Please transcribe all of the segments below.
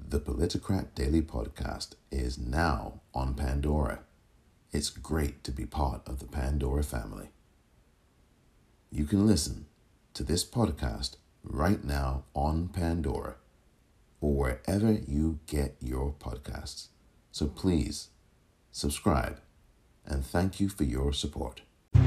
The Politicrat Daily Podcast is now on Pandora. It's great to be part of the Pandora family. You can listen to this podcast right now on Pandora or wherever you get your podcasts. So please subscribe and thank you for your support.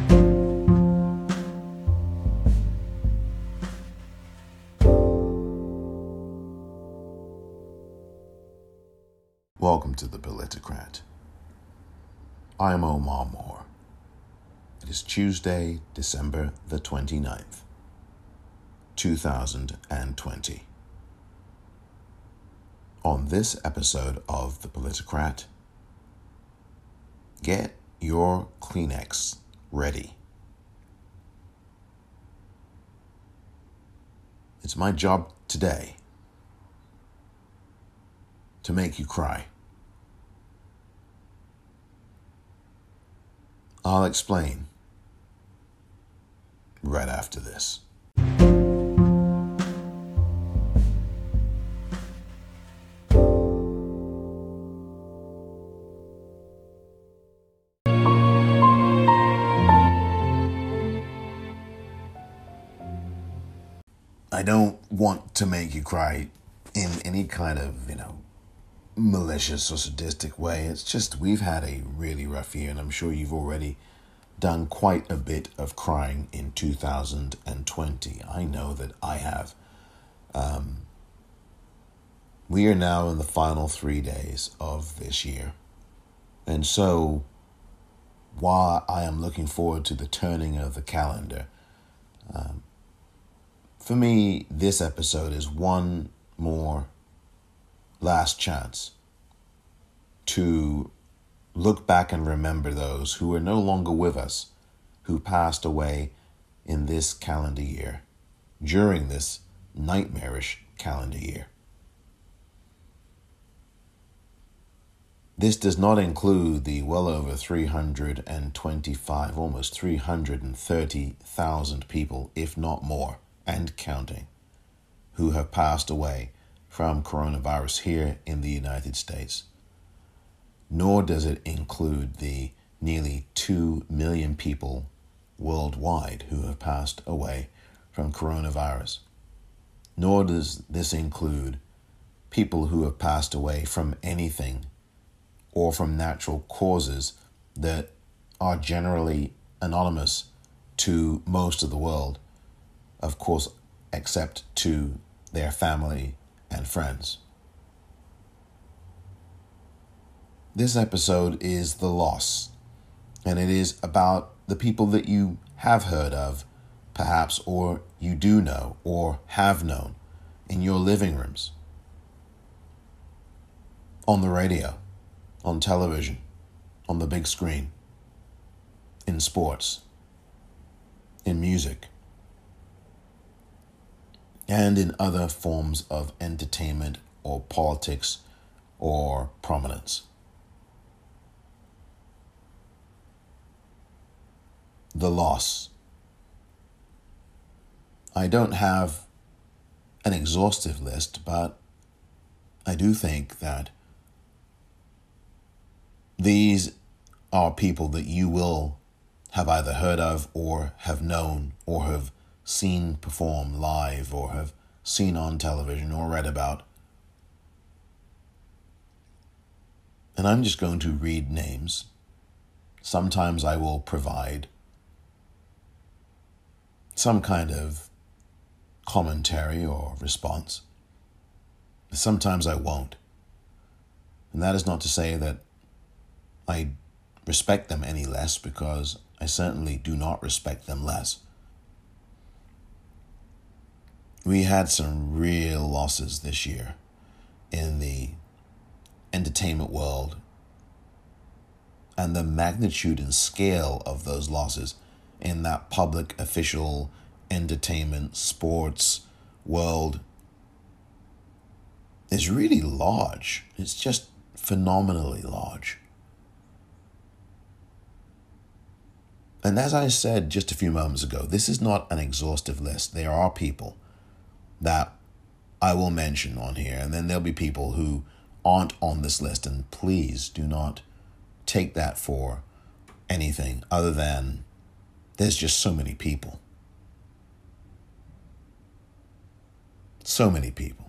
Welcome to the Politicrat. I am Omar Moore. It is Tuesday, December the 29th, 2020. On this episode of the Politicrat, get your Kleenex ready. It's my job today to make you cry. I'll explain right after this. I don't want to make you cry in any kind of, malicious or sadistic way. It's just we've had a really rough year, and I'm sure you've already done quite a bit of crying in 2020. I know that I have. We are now in the final 3 days of this year. And so while I am looking forward to the turning of the calendar, for me, this episode is one more last chance to look back and remember those who are no longer with us, who passed away in this calendar year, during this nightmarish calendar year. This does not include the well over 325, almost 330,000 people, if not more, and counting, who have passed away from coronavirus here in the United States. Nor does it include the nearly 2 million people worldwide who have passed away from coronavirus. Nor does this include people who have passed away from anything or from natural causes that are generally anonymous to most of the world, of course, except to their family and friends. This episode is the loss, and it is about the people that you have heard of, perhaps, or you do know, or have known in your living rooms, on the radio, on television, on the big screen, in sports, in music, and in other forms of entertainment or politics or prominence. The loss. I don't have an exhaustive list, but I do think that these are people that you will have either heard of or have known or have seen perform live or have seen on television or read about. And I'm just going to read names. Sometimes I will provide some kind of commentary or response. Sometimes I won't. And that is not to say that I respect them any less, because I certainly do not respect them less. We had some real losses this year in the entertainment world, and the magnitude and scale of those losses in that public, official, entertainment, sports world is really large. It's just phenomenally large. And as I said just a few moments ago, this is not an exhaustive list. There are people that I will mention on here. And then there'll be people who aren't on this list, and please do not take that for anything other than there's just so many people. So many people.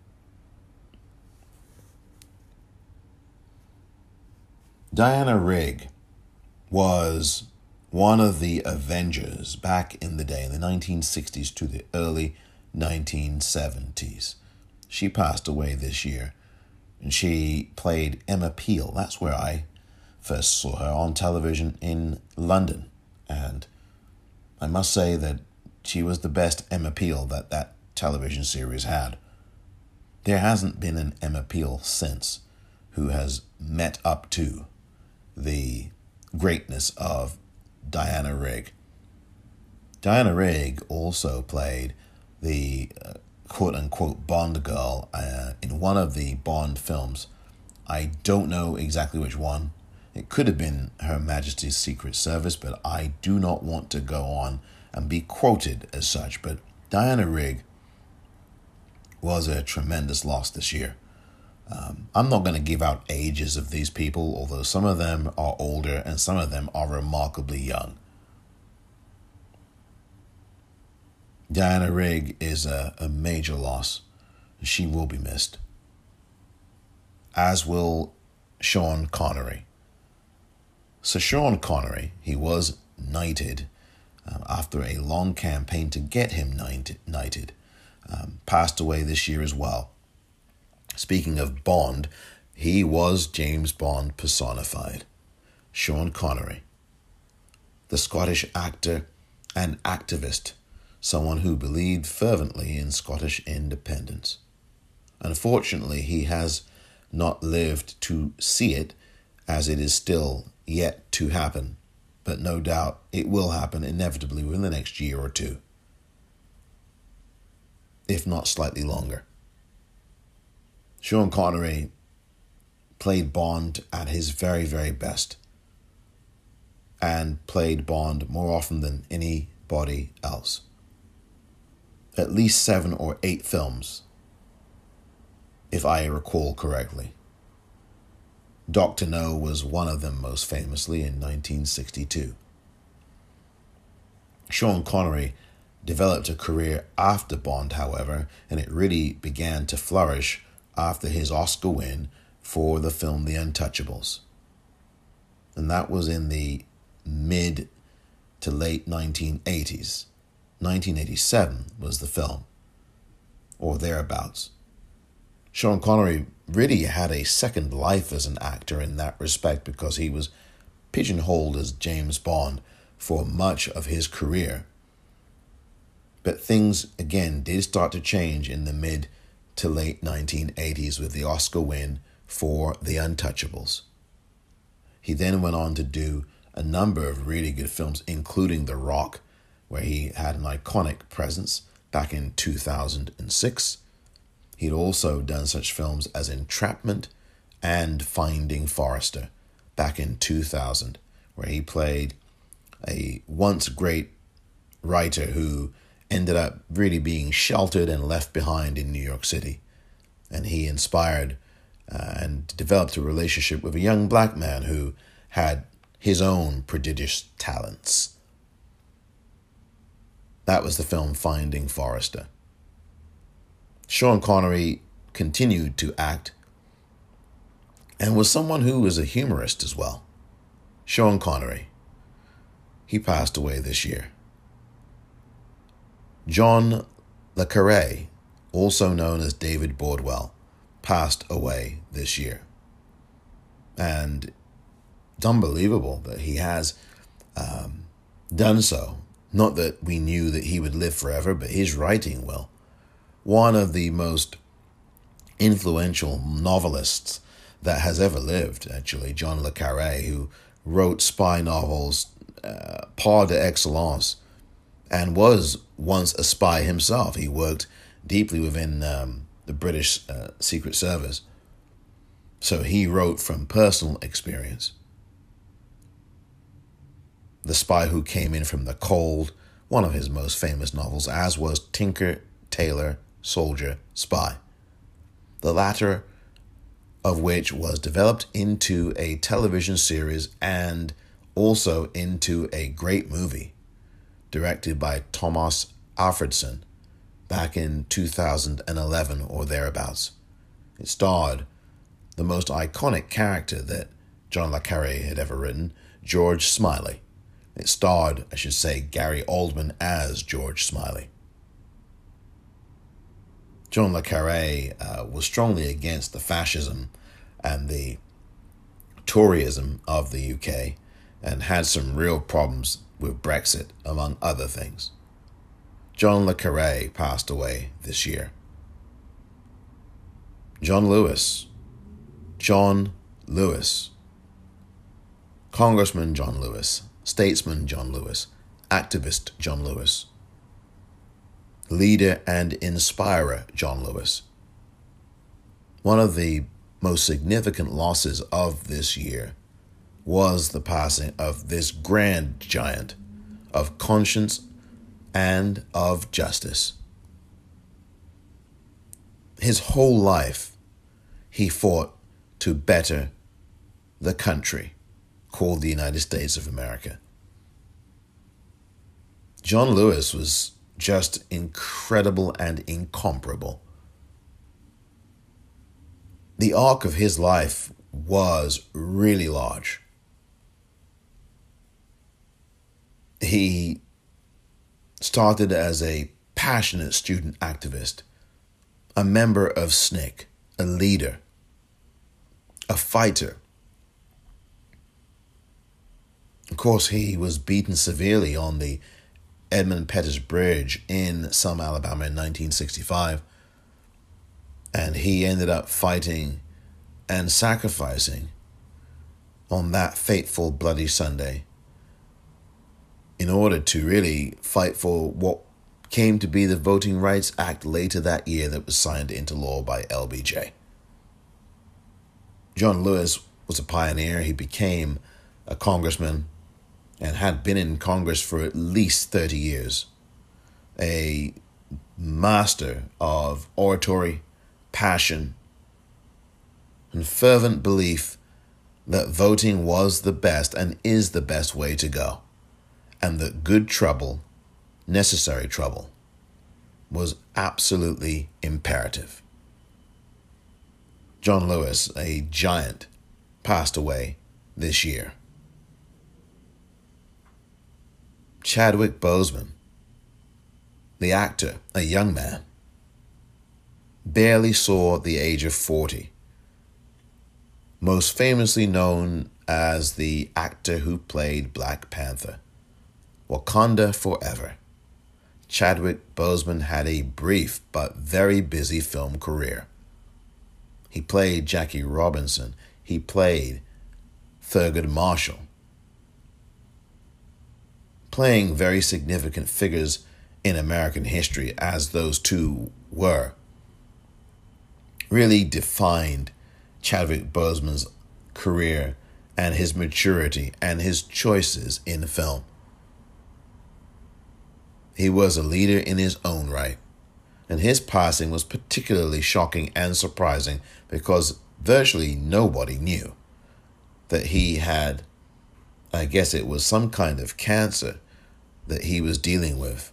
Diana Rigg was one of the Avengers back in the day, in the 1960s to the early 1970s. She passed away this year, and she played Emma Peel. That's where I first saw her, on television in London. And I must say that she was the best Emma Peel that television series had. There hasn't been an Emma Peel since who has met up to the greatness of Diana Rigg. Diana Rigg also played the quote-unquote Bond girl in one of the Bond films. I don't know exactly which one. It could have been Her Majesty's Secret Service, but I do not want to go on and be quoted as such. But Diana Rigg was a tremendous loss this year. I'm not going to give out ages of these people, although some of them are older and some of them are remarkably young. Diana Rigg is a major loss. She will be missed. As will Sean Connery. So Sean Connery, he was knighted after a long campaign to get him knighted. Passed away this year as well. Speaking of Bond, he was James Bond personified. Sean Connery, the Scottish actor and activist, someone who believed fervently in Scottish independence. Unfortunately, he has not lived to see it, as it is still yet to happen, but no doubt it will happen inevitably within the next year or two, if not slightly longer. Sean Connery played Bond at his very, very best, and played Bond more often than anybody else. At least 7 or 8 films, if I recall correctly. Dr. No was one of them, most famously in 1962. Sean Connery developed a career after Bond, however, and it really began to flourish after his Oscar win for the film The Untouchables. And that was in the mid to late 1980s. 1987 was the film, or thereabouts. Sean Connery really had a second life as an actor in that respect, because he was pigeonholed as James Bond for much of his career. But things, again, did start to change in the mid to late 1980s with the Oscar win for The Untouchables. He then went on to do a number of really good films, including The Rock, where he had an iconic presence back in 2006. He'd also done such films as Entrapment and Finding Forrester back in 2000, where he played a once great writer who ended up really being sheltered and left behind in New York City. And he inspired and developed a relationship with a young black man who had his own prodigious talents. That was the film Finding Forrester. Sean Connery continued to act and was someone who was a humorist as well. Sean Connery. He passed away this year. John le Carré, also known as David Bordwell, passed away this year. And it's unbelievable that he has done so. Not that we knew that he would live forever, but his writing will. One of the most influential novelists that has ever lived, actually, John le Carré, who wrote spy novels par excellence, and was once a spy himself. He worked deeply within the British Secret Service. So he wrote from personal experience. The Spy Who Came In From the Cold, one of his most famous novels, as was Tinker, Tailor, soldier, spy. The latter of which was developed into a television series and also into a great movie directed by Thomas Alfredson back in 2011 or thereabouts. It starred the most iconic character that John le Carré had ever written, George Smiley. It starred, I should say, Gary Oldman as George Smiley. John le Carré was strongly against the fascism and the Toryism of the UK and had some real problems with Brexit, among other things. John le Carré passed away this year. John Lewis, Congressman John Lewis, statesman John Lewis, activist John Lewis, leader and inspirer John Lewis. One of the most significant losses of this year was the passing of this grand giant of conscience and of justice. His whole life, he fought to better the country called the United States of America. John Lewis was just incredible and incomparable. The arc of his life was really large. He started as a passionate student activist, a member of SNCC, a leader, a fighter. Of course, he was beaten severely on the Edmund Pettus Bridge in Selma, Alabama in 1965, and he ended up fighting and sacrificing on that fateful Bloody Sunday in order to really fight for what came to be the Voting Rights Act later that year that was signed into law by LBJ. John Lewis was a pioneer. He became a congressman and had been in Congress for at least 30 years. A master of oratory, passion, and fervent belief that voting was the best and is the best way to go, and that good trouble, necessary trouble, was absolutely imperative. John Lewis, a giant, passed away this year. Chadwick Boseman, the actor, a young man, barely saw the age of 40. Most famously known as the actor who played Black Panther. Wakanda Forever. Chadwick Boseman had a brief but very busy film career. He played Jackie Robinson. He played Thurgood Marshall, playing very significant figures in American history, as those two were, really defined Chadwick Boseman's career and his maturity and his choices in film. He was a leader in his own right, and his passing was particularly shocking and surprising because virtually nobody knew that he had, I guess it was some kind of cancer that he was dealing with.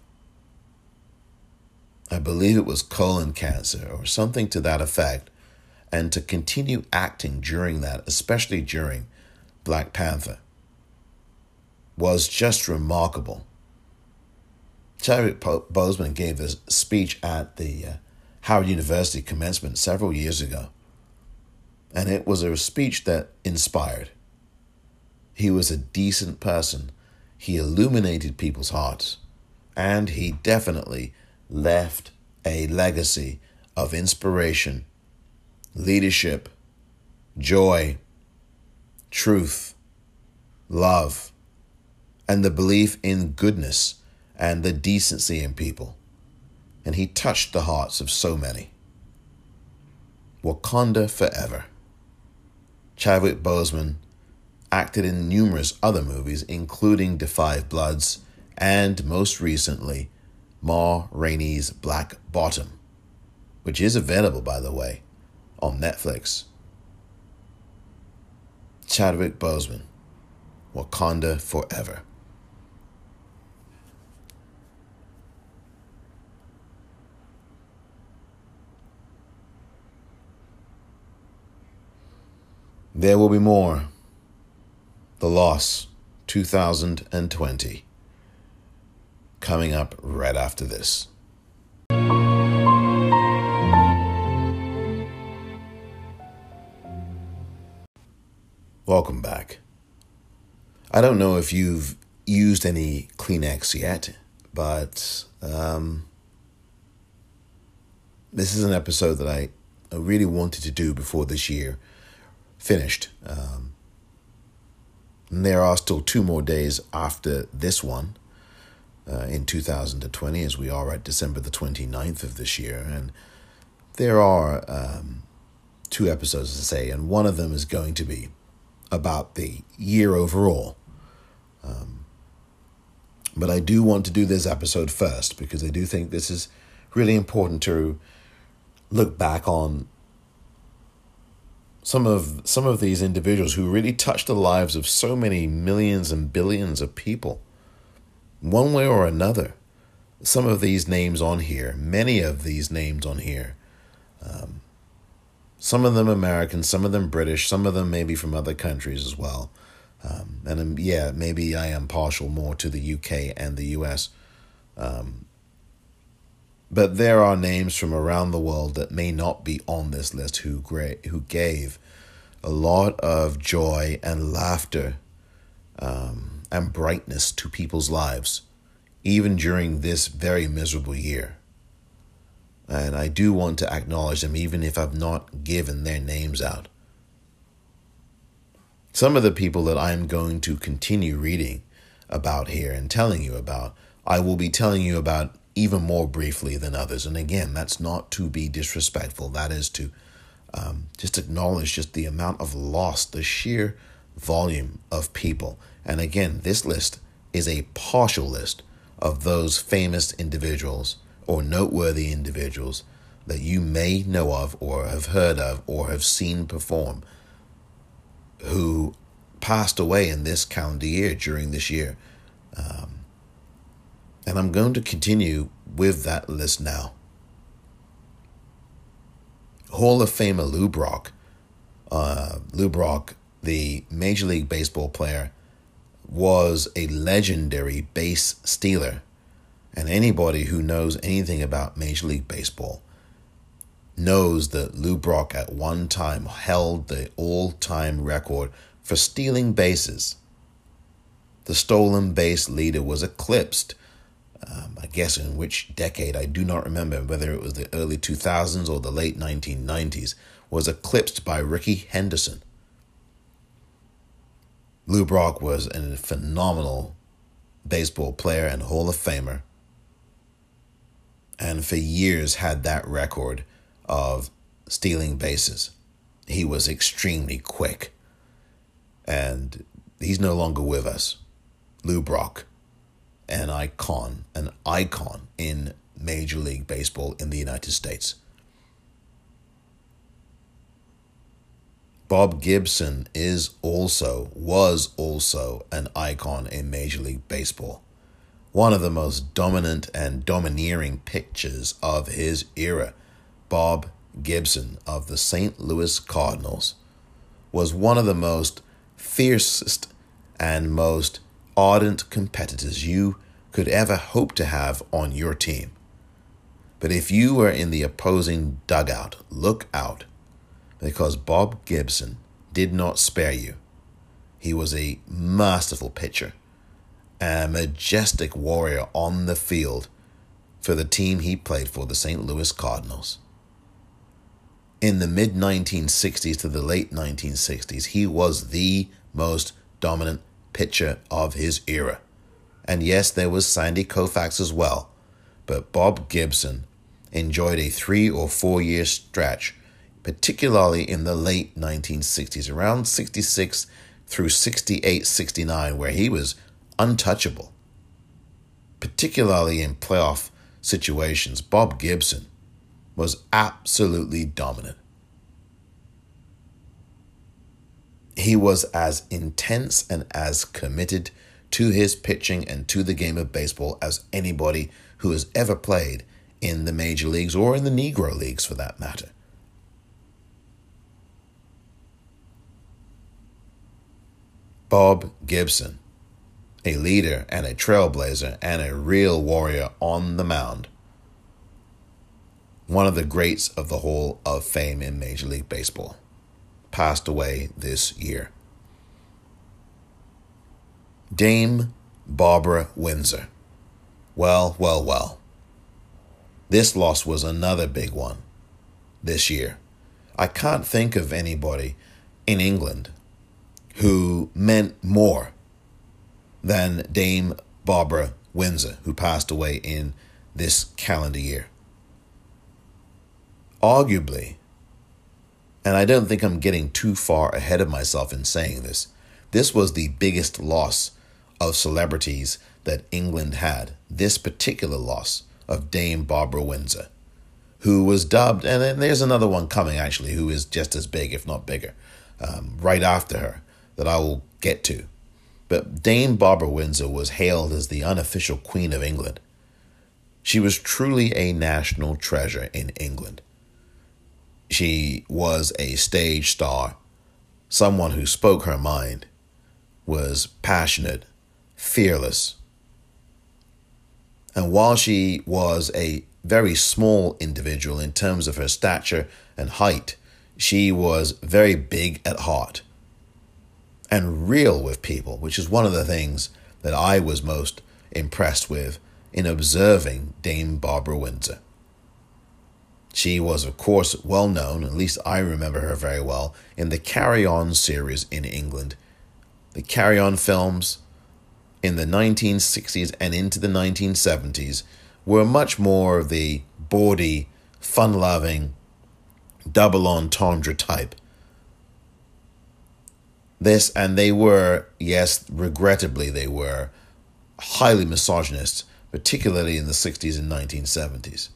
I believe it was colon cancer or something to that effect, and to continue acting during that, especially during Black Panther, was just remarkable. Chadwick Boseman gave a speech at the Howard University commencement several years ago, and it was a speech that inspired. He was a decent person. He illuminated people's hearts, and he definitely left a legacy of inspiration, leadership, joy, truth, love, and the belief in goodness and the decency in people. And he touched the hearts of so many. Wakanda Forever. Chadwick Boseman acted in numerous other movies, including Da 5 Bloods and, most recently, Ma Rainey's Black Bottom. which is available, by the way, on Netflix. Chadwick Boseman, Wakanda Forever. There will be more. The Loss 2020. Coming up right after this. Welcome back. I don't know if you've used any Kleenex yet, but this is an episode that I really wanted to do before this year finished. And there are still 2 more days after this one in 2020, as we are at December the 29th of this year. And there are 2 episodes to say, and one of them is going to be about the year overall. But I do want to do this episode first because I do think this is really important to look back on some of these individuals who really touched the lives of so many millions and billions of people, one way or another. Some of these names on here, many of these names on here, some of them American, some of them British, some of them maybe from other countries as well. And maybe I am partial more to the UK and the US. But there are names from around the world that may not be on this list who gave a lot of joy and laughter and brightness to people's lives, even during this very miserable year. And I do want to acknowledge them, even if I've not given their names out. Some of the people that I'm going to continue reading about here and telling you about, I will be telling you about even more briefly than others. And again, that's not to be disrespectful. That is to just acknowledge just the amount of loss, the sheer volume of people. And again, this list is a partial list of those famous individuals or noteworthy individuals that you may know of or have heard of or have seen perform who passed away in this calendar year during this year. And I'm going to continue with that list now. Hall of Famer Lou Brock. Lou Brock, the Major League Baseball player, was a legendary base stealer. And anybody who knows anything about Major League Baseball knows that Lou Brock at one time held the all-time record for stealing bases. The stolen base leader was eclipsed. I guess in which decade, I do not remember whether it was the early 2000s or the late 1990s, was eclipsed by Rickey Henderson. Lou Brock was a phenomenal baseball player and Hall of Famer, and for years had that record of stealing bases. He was extremely quick, and he's no longer with us. Lou Brock, an icon in Major League Baseball in the United States. Bob Gibson was also an icon in Major League Baseball. One of the most dominant and domineering pitchers of his era, Bob Gibson of the St. Louis Cardinals, was one of the most fiercest and most ardent competitors you could ever hope to have on your team. But if you were in the opposing dugout, look out, because Bob Gibson did not spare you. He was a masterful pitcher, a majestic warrior on the field for the team he played for, the St. Louis Cardinals. In the mid-1960s to the late 1960s, he was the most dominant pitcher of his era. And yes, there was Sandy Koufax as well, but Bob Gibson enjoyed a 3 or 4 year stretch, particularly in the late 1960s, around 66 through 68, 69, where he was untouchable. Particularly in playoff situations, Bob Gibson was absolutely dominant. He was as intense and as committed to his pitching and to the game of baseball as anybody who has ever played in the major leagues or in the Negro leagues for that matter. Bob Gibson, a leader and a trailblazer and a real warrior on the mound. One of the greats of the Hall of Fame in Major League Baseball. Passed away this year. Dame Barbara Windsor. Well. This loss was another big one this year. I can't think of anybody in England who meant more than Dame Barbara Windsor, who passed away in this calendar year. Arguably, and I don't think I'm getting too far ahead of myself in saying this, this was the biggest loss of celebrities that England had. This particular loss of Dame Barbara Windsor, who was dubbed, and then there's another one coming actually, who is just as big, if not bigger, right after her, that I will get to. But Dame Barbara Windsor was hailed as the unofficial Queen of England. She was truly a national treasure in England. She was a stage star, someone who spoke her mind, was passionate, fearless. And while she was a very small individual in terms of her stature and height, she was very big at heart and real with people, which is one of the things that I was most impressed with in observing Dame Barbara Windsor. She was, of course, well known, at least I remember her very well, in the Carry On series in England. The Carry On films in the 1960s and into the 1970s were much more of the bawdy, fun-loving, double entendre type. And they were, yes, regrettably, they were highly misogynist, particularly in the 60s and 1970s.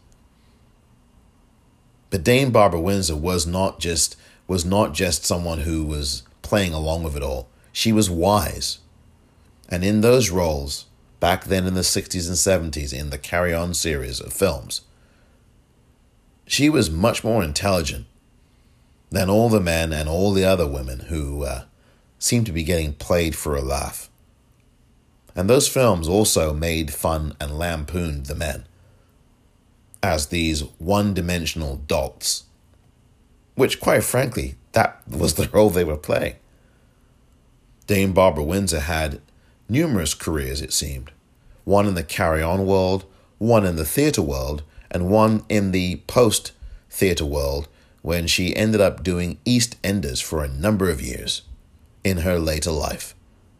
But Dame Barbara Windsor was not just someone who was playing along with it all. She was wise. And in those roles, back then in the 60s and 70s, in the Carry On series of films, she was much more intelligent than all the men and all the other women who seemed to be getting played for a laugh. And those films also made fun and lampooned the men as these one-dimensional dolts, which, quite frankly, that was the role they were playing. Dame Barbara Windsor had numerous careers, it seemed. One in the carry-on world, one in the theatre world, and one in the post-theatre world when she ended up doing EastEnders for a number of years in her later life.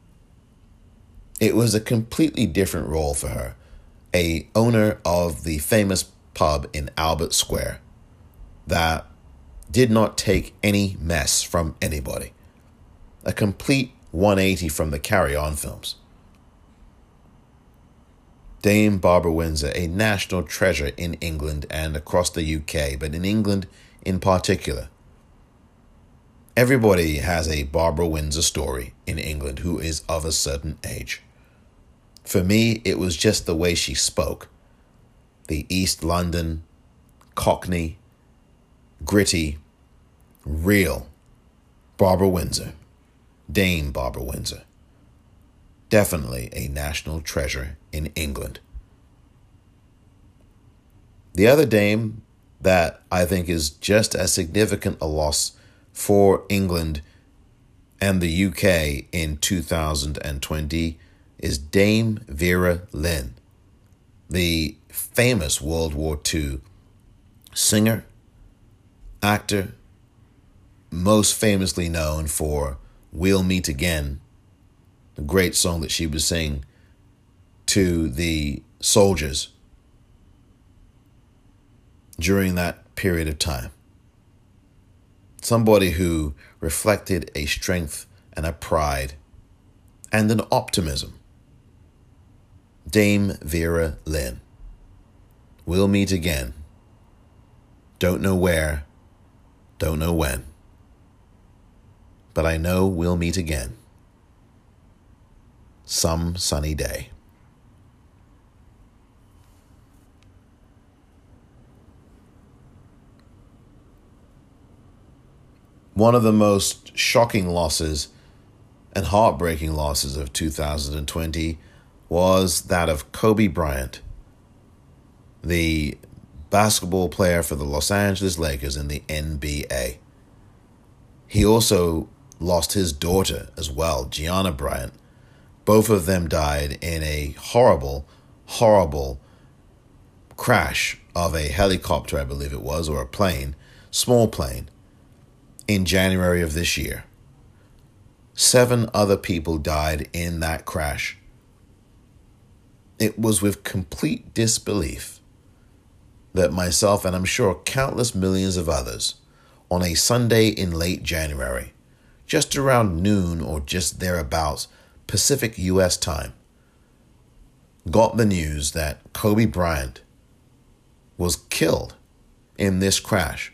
It was a completely different role for her, a owner of the famous pub in Albert Square that did not take any mess from anybody. A complete 180 from the Carry On films. Dame Barbara Windsor, a national treasure in England and across the UK, but in England in particular. Everybody has a Barbara Windsor story in England who is of a certain age. For me, it was just the way she spoke. The East London, Cockney, gritty, real Barbara Windsor, Dame Barbara Windsor. Definitely a national treasure in England. The other dame that I think is just as significant a loss for England and the UK in 2020 is Dame Vera Lynn, the famous World War II singer, actor, most famously known for We'll Meet Again, a great song that she would sing to the soldiers during that period of time. Somebody who reflected a strength and a pride and an optimism. Dame Vera Lynn. We'll meet again. Don't know where, don't know when, but I know we'll meet again some sunny day. One of the most shocking losses and heartbreaking losses of 2020 was that of Kobe Bryant, the basketball player for the Los Angeles Lakers in the NBA. He also lost his daughter as well, Gianna Bryant. Both of them died in a horrible, horrible crash of a helicopter, I believe it was, or a plane, small plane, in January of this year. 7 other people died in that crash. It was with complete disbelief that myself, and I'm sure countless millions of others, on a Sunday in late January, just around noon or just thereabouts, Pacific U.S. time, got the news that Kobe Bryant was killed in this crash,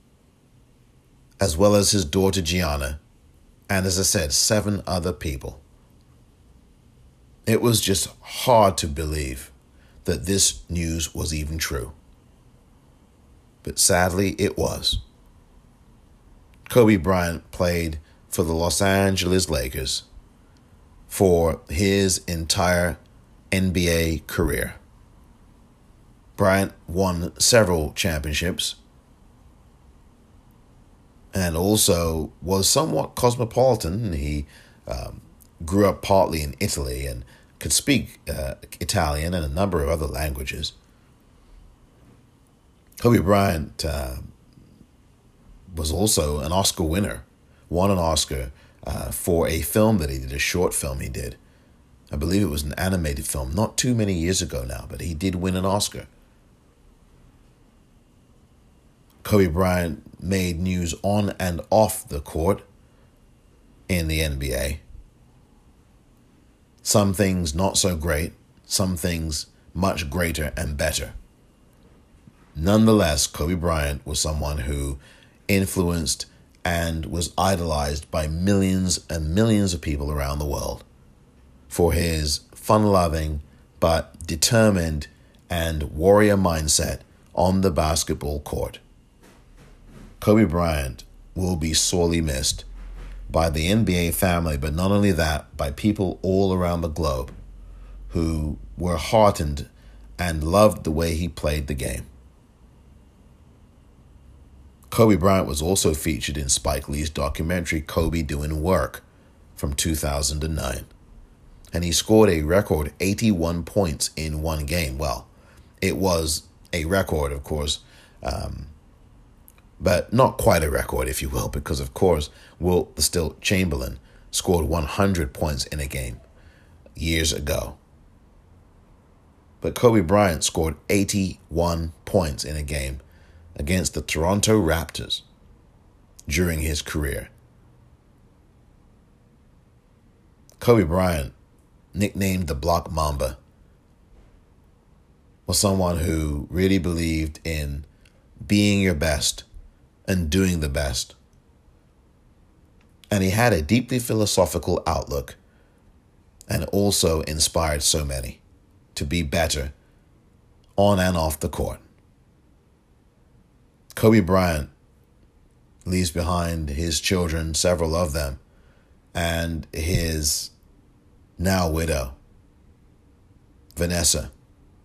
as well as his daughter Gianna, and as I said, 7 other people. It was just hard to believe that this news was even true. But sadly, it was. Kobe Bryant played for the Los Angeles Lakers for his entire NBA career. Bryant won several championships and also was somewhat cosmopolitan. He grew up partly in Italy and could speak Italian and a number of other languages. Kobe Bryant was also an Oscar winner, won an Oscar for a film that he did, a short film he did. I believe it was an animated film, not too many years ago now, but he did win an Oscar. Kobe Bryant made news on and off the court in the NBA. Some things not so great, some things much greater and better. Nonetheless, Kobe Bryant was someone who influenced and was idolized by millions and millions of people around the world for his fun-loving but determined and warrior mindset on the basketball court. Kobe Bryant will be sorely missed by the NBA family, but not only that, by people all around the globe who were heartened and loved the way he played the game. Kobe Bryant was also featured in Spike Lee's documentary Kobe Doing Work from 2009. And he scored a record 81 points in one game. Well, it was a record, of course, but not quite a record, if you will, because, of course, Wilt the Stilt Chamberlain scored 100 points in a game years ago. But Kobe Bryant scored 81 points in a game against the Toronto Raptors during his career. Kobe Bryant, nicknamed the Block Mamba, was someone who really believed in being your best and doing the best. And he had a deeply philosophical outlook and also inspired so many to be better on and off the court. Kobe Bryant leaves behind his children, several of them, and his now widow, Vanessa.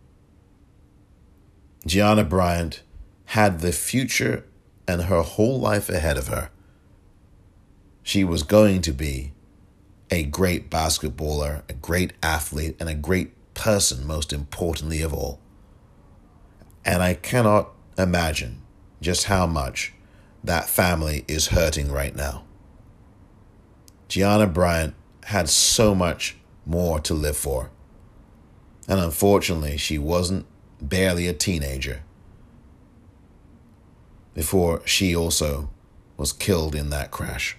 Gianna Bryant had the future and her whole life ahead of her. She was going to be a great basketballer, a great athlete, and a great person, most importantly of all. And I cannot imagine just how much that family is hurting right now. Gianna Bryant had so much more to live for. And unfortunately, she wasn't barely a teenager before she also was killed in that crash.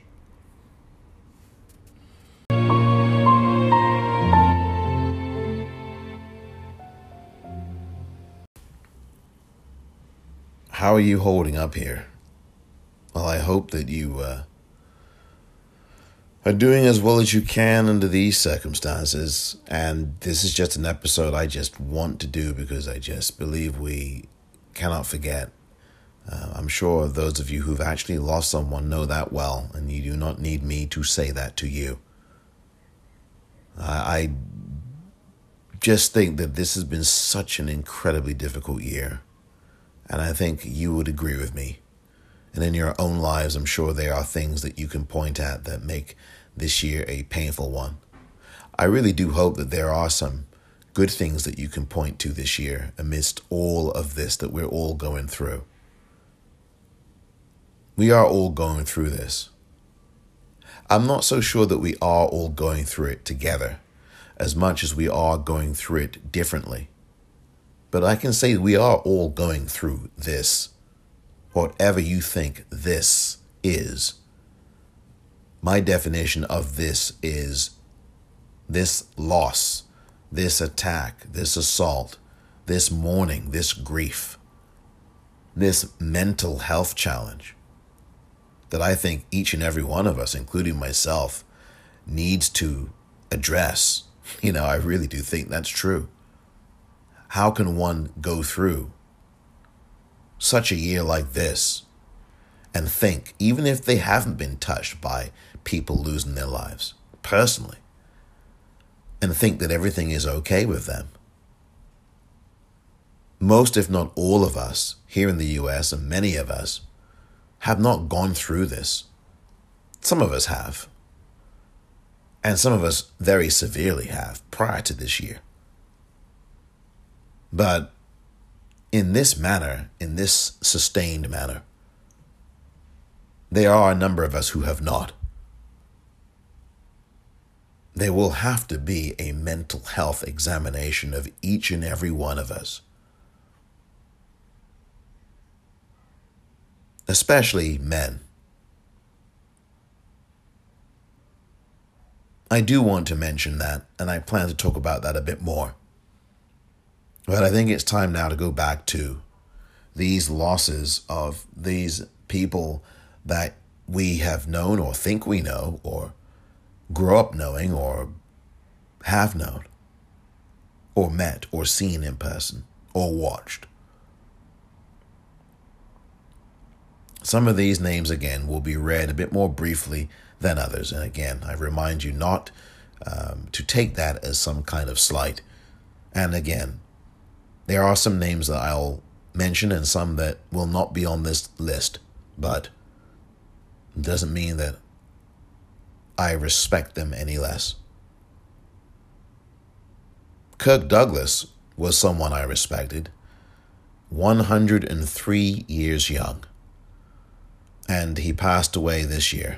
How are you holding up here? Well, I hope that you are doing as well as you can under these circumstances. And this is just an episode I just want to do because I just believe we cannot forget. I'm sure those of you who've actually lost someone know that well, and you do not need me to say that to you. I just think that this has been such an incredibly difficult year, and I think you would agree with me. And in your own lives, I'm sure there are things that you can point at that make this year a painful one. I really do hope that there are some good things that you can point to this year amidst all of this that we're all going through. We are all going through this. I'm not so sure that we are all going through it together as much as we are going through it differently. But I can say we are all going through this, whatever you think this is. My definition of this is this loss, this attack, this assault, this mourning, this grief, this mental health challenge that I think each and every one of us, including myself, needs to address. I really do think that's true. How can one go through such a year like this and think, even if they haven't been touched by people losing their lives personally, and think that everything is okay with them? Most, if not all of us here in the US, and many of us, have not gone through this. Some of us have. And some of us very severely have prior to this year. But in this manner, in this sustained manner, there are a number of us who have not. There will have to be a mental health examination of each and every one of us. Especially men. I do want to mention that, and I plan to talk about that a bit more. But I think it's time now to go back to these losses of these people that we have known or think we know or grew up knowing or have known or met or seen in person or watched. Some of these names, again, will be read a bit more briefly than others. And again, I remind you not to take that as some kind of slight. And again, there are some names that I'll mention and some that will not be on this list. But it doesn't mean that I respect them any less. Kirk Douglas was someone I respected. 103 years young. And he passed away this year.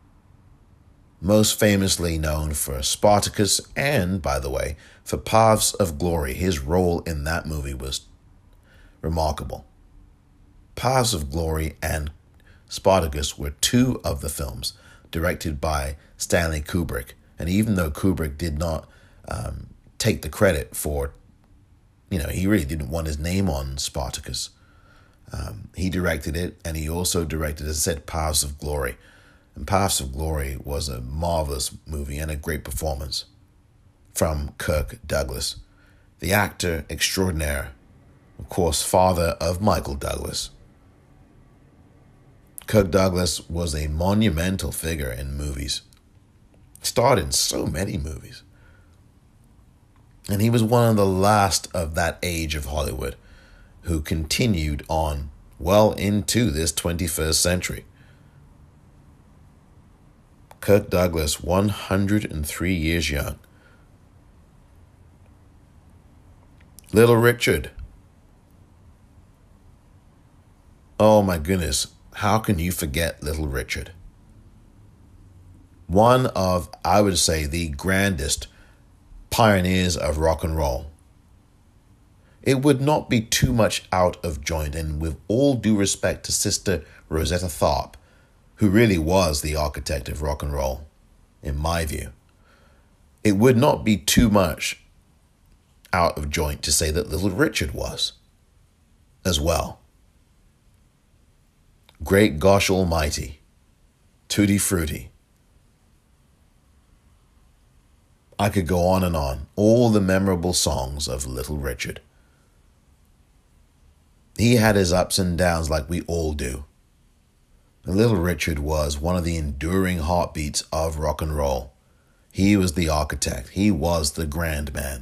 Most famously known for Spartacus and, by the way, for Paths of Glory. His role in that movie was remarkable. Paths of Glory and Spartacus were two of the films directed by Stanley Kubrick. And even though Kubrick did not take the credit for, he really didn't want his name on Spartacus. He directed it, and he also directed, as I said, Paths of Glory. And Paths of Glory was a marvelous movie and a great performance from Kirk Douglas, the actor extraordinaire, of course, father of Michael Douglas. Kirk Douglas was a monumental figure in movies. Starred in so many movies. And he was one of the last of that age of Hollywood who continued on well into this 21st century. Kirk Douglas, 103 years young. Little Richard. Oh my goodness, how can you forget Little Richard? One of, I would say, the grandest pioneers of rock and roll. It would not be too much out of joint, and with all due respect to Sister Rosetta Tharpe, who really was the architect of rock and roll, in my view, it would not be too much out of joint to say that Little Richard was as well. Great Gosh Almighty, Tutti Frutti. I could go on and on. All the memorable songs of Little Richard. He had his ups and downs like we all do. Little Richard was one of the enduring heartbeats of rock and roll. He was the architect. He was the grand man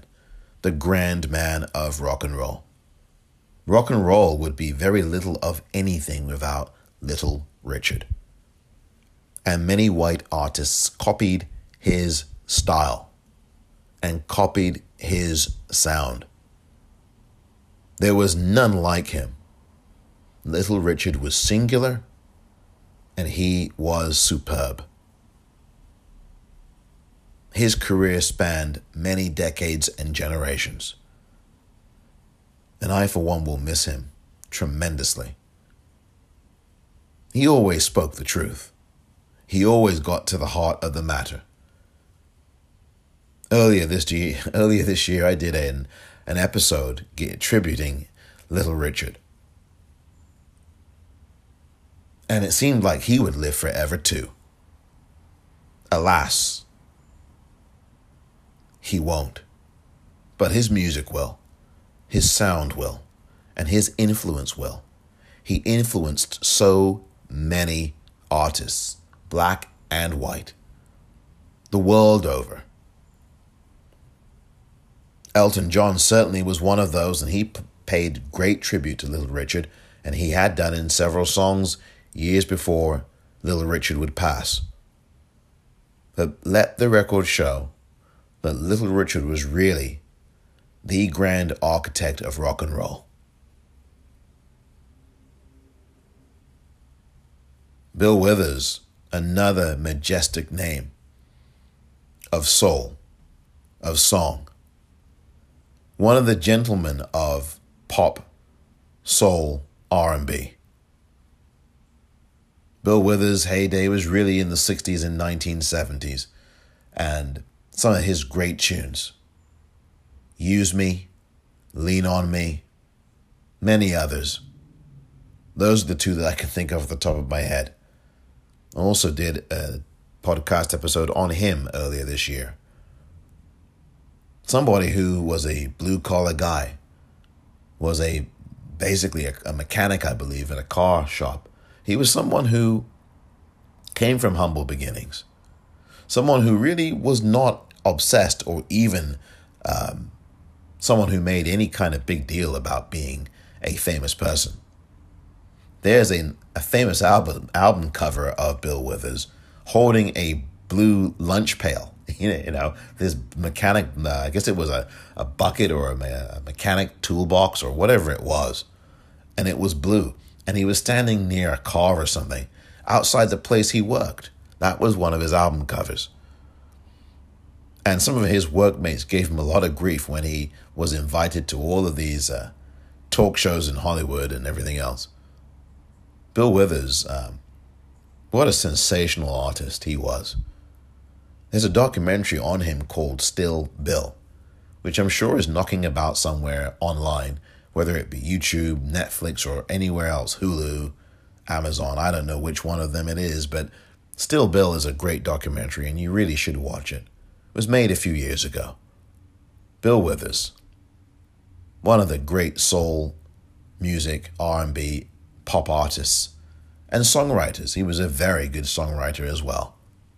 of rock and roll. Rock and roll would be very little of anything without Little Richard. And many white artists copied his style and copied his sound. There was none like him. Little Richard was singular, and he was superb. His career spanned many decades and generations. And I, for one, will miss him tremendously. He always spoke the truth. He always got to the heart of the matter. Earlier this year, I did an episode tributing Little Richard. And it seemed like he would live forever too. Alas, he won't. But his music will, his sound will, and his influence will. He influenced so many artists, black and white, the world over. Elton John certainly was one of those, and he paid great tribute to Little Richard, and he had done in several songs years before Little Richard would pass. But let the record show that Little Richard was really the grand architect of rock and roll. Bill Withers, another majestic name of soul, of song. One of the gentlemen of pop, soul, R&B. Bill Withers' heyday was really in the 60s and 1970s, and some of his great tunes. Use Me, Lean On Me, many others. Those are the two that I can think of at the top of my head. I also did a podcast episode on him earlier this year. Somebody who was a blue-collar guy, was basically a mechanic, I believe, in a car shop. He was someone who came from humble beginnings. Someone who really was not obsessed or even someone who made any kind of big deal about being a famous person. There's a famous album cover of Bill Withers holding a blue lunch pail. You know, this mechanic, I guess it was a bucket or a mechanic toolbox or whatever it was. And it was blue. And he was standing near a car or something outside the place he worked. That was one of his album covers. And some of his workmates gave him a lot of grief when he was invited to all of these talk shows in Hollywood and everything else. Bill Withers, what a sensational artist he was. There's a documentary on him called Still Bill, which I'm sure is knocking about somewhere online, whether it be YouTube, Netflix, or anywhere else, Hulu, Amazon. I don't know which one of them it is, but Still Bill is a great documentary, and you really should watch it. It was made a few years ago. Bill Withers, one of the great soul, music, R&B, pop artists, and songwriters. He was a very good songwriter as well.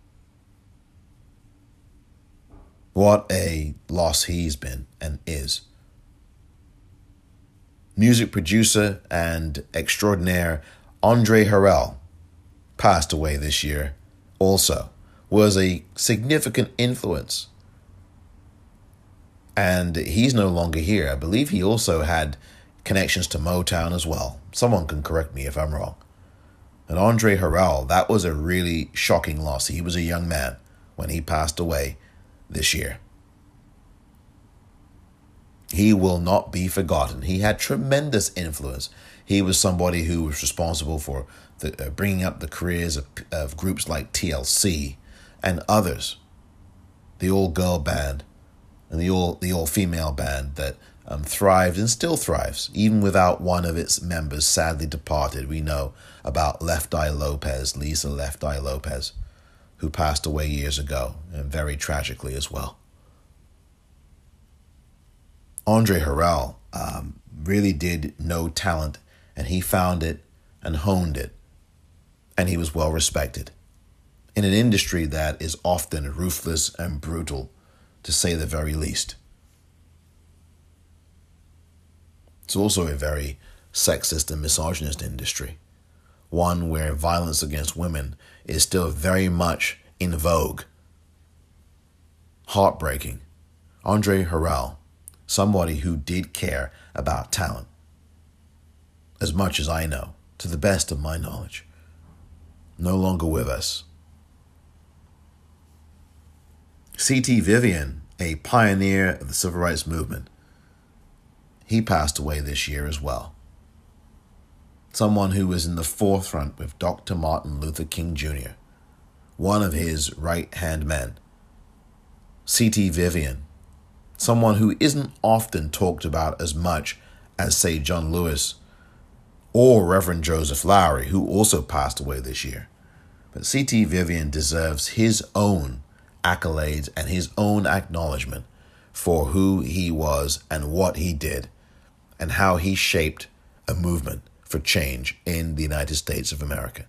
What a loss he's been and is. Music producer and extraordinaire Andre Harrell passed away this year also. Was a significant influence. And he's no longer here. I believe he also had connections to Motown as well. Someone can correct me if I'm wrong. And Andre Harrell, that was a really shocking loss. He was a young man when he passed away this year. He will not be forgotten. He had tremendous influence. He was somebody who was responsible for bringing up the careers of groups like TLC and others. The all-girl band and the all-female band that thrived and still thrives, even without one of its members sadly departed. We know about Left Eye Lopez, Lisa Left Eye Lopez, who passed away years ago, and very tragically as well. Andre Harrell really did know talent, and he found it and honed it, and he was well respected in an industry that is often ruthless and brutal, to say the very least. It's also a very sexist and misogynist industry, one where violence against women is still very much in vogue. Heartbreaking. Andre Harrell, somebody who did care about talent, as much as I know, to the best of my knowledge, no longer with us. C.T. Vivian, a pioneer of the civil rights movement, he passed away this year as well. Someone who was in the forefront with Dr. Martin Luther King Jr., one of his right-hand men. C.T. Vivian, someone who isn't often talked about as much as, say, John Lewis or Reverend Joseph Lowery, who also passed away this year. But C.T. Vivian deserves his own accolades and his own acknowledgement for who he was and what he did and how he shaped a movement for change in the United States of America.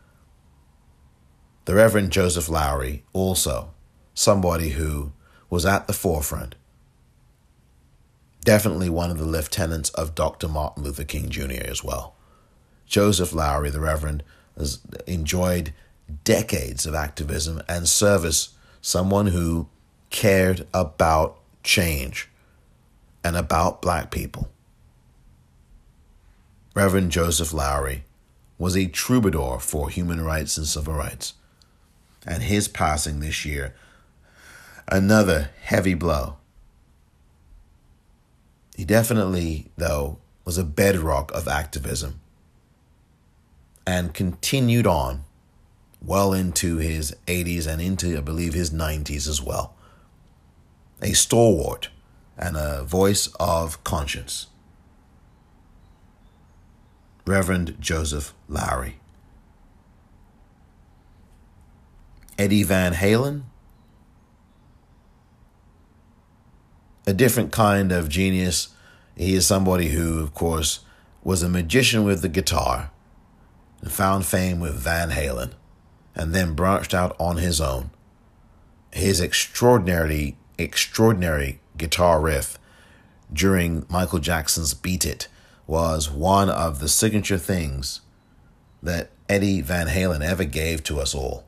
The Reverend Joseph Lowery, also somebody who was at the forefront, definitely one of the lieutenants of Dr. Martin Luther King Jr. as well. Joseph Lowery, the Reverend, has enjoyed decades of activism and service, someone who cared about change and about black people. Reverend Joseph Lowery was a troubadour for human rights and civil rights, and his passing this year, another heavy blow. He definitely, though, was a bedrock of activism and continued on well into his 80s and into, I believe, his 90s as well. A stalwart and a voice of conscience. Reverend Joseph Lowery. Eddie Van Halen, a different kind of genius. He is somebody who, of course, was a magician with the guitar and found fame with Van Halen and then branched out on his own. His extraordinary guitar riff during Michael Jackson's Beat It was one of the signature things that Eddie Van Halen ever gave to us all.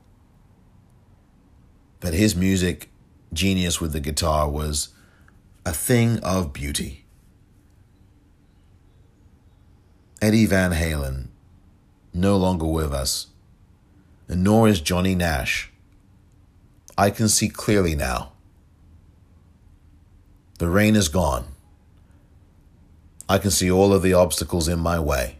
But his music genius with the guitar was a thing of beauty. Eddie Van Halen, no longer with us, and nor is Johnny Nash. I can see clearly now. The rain is gone. I can see all of the obstacles in my way.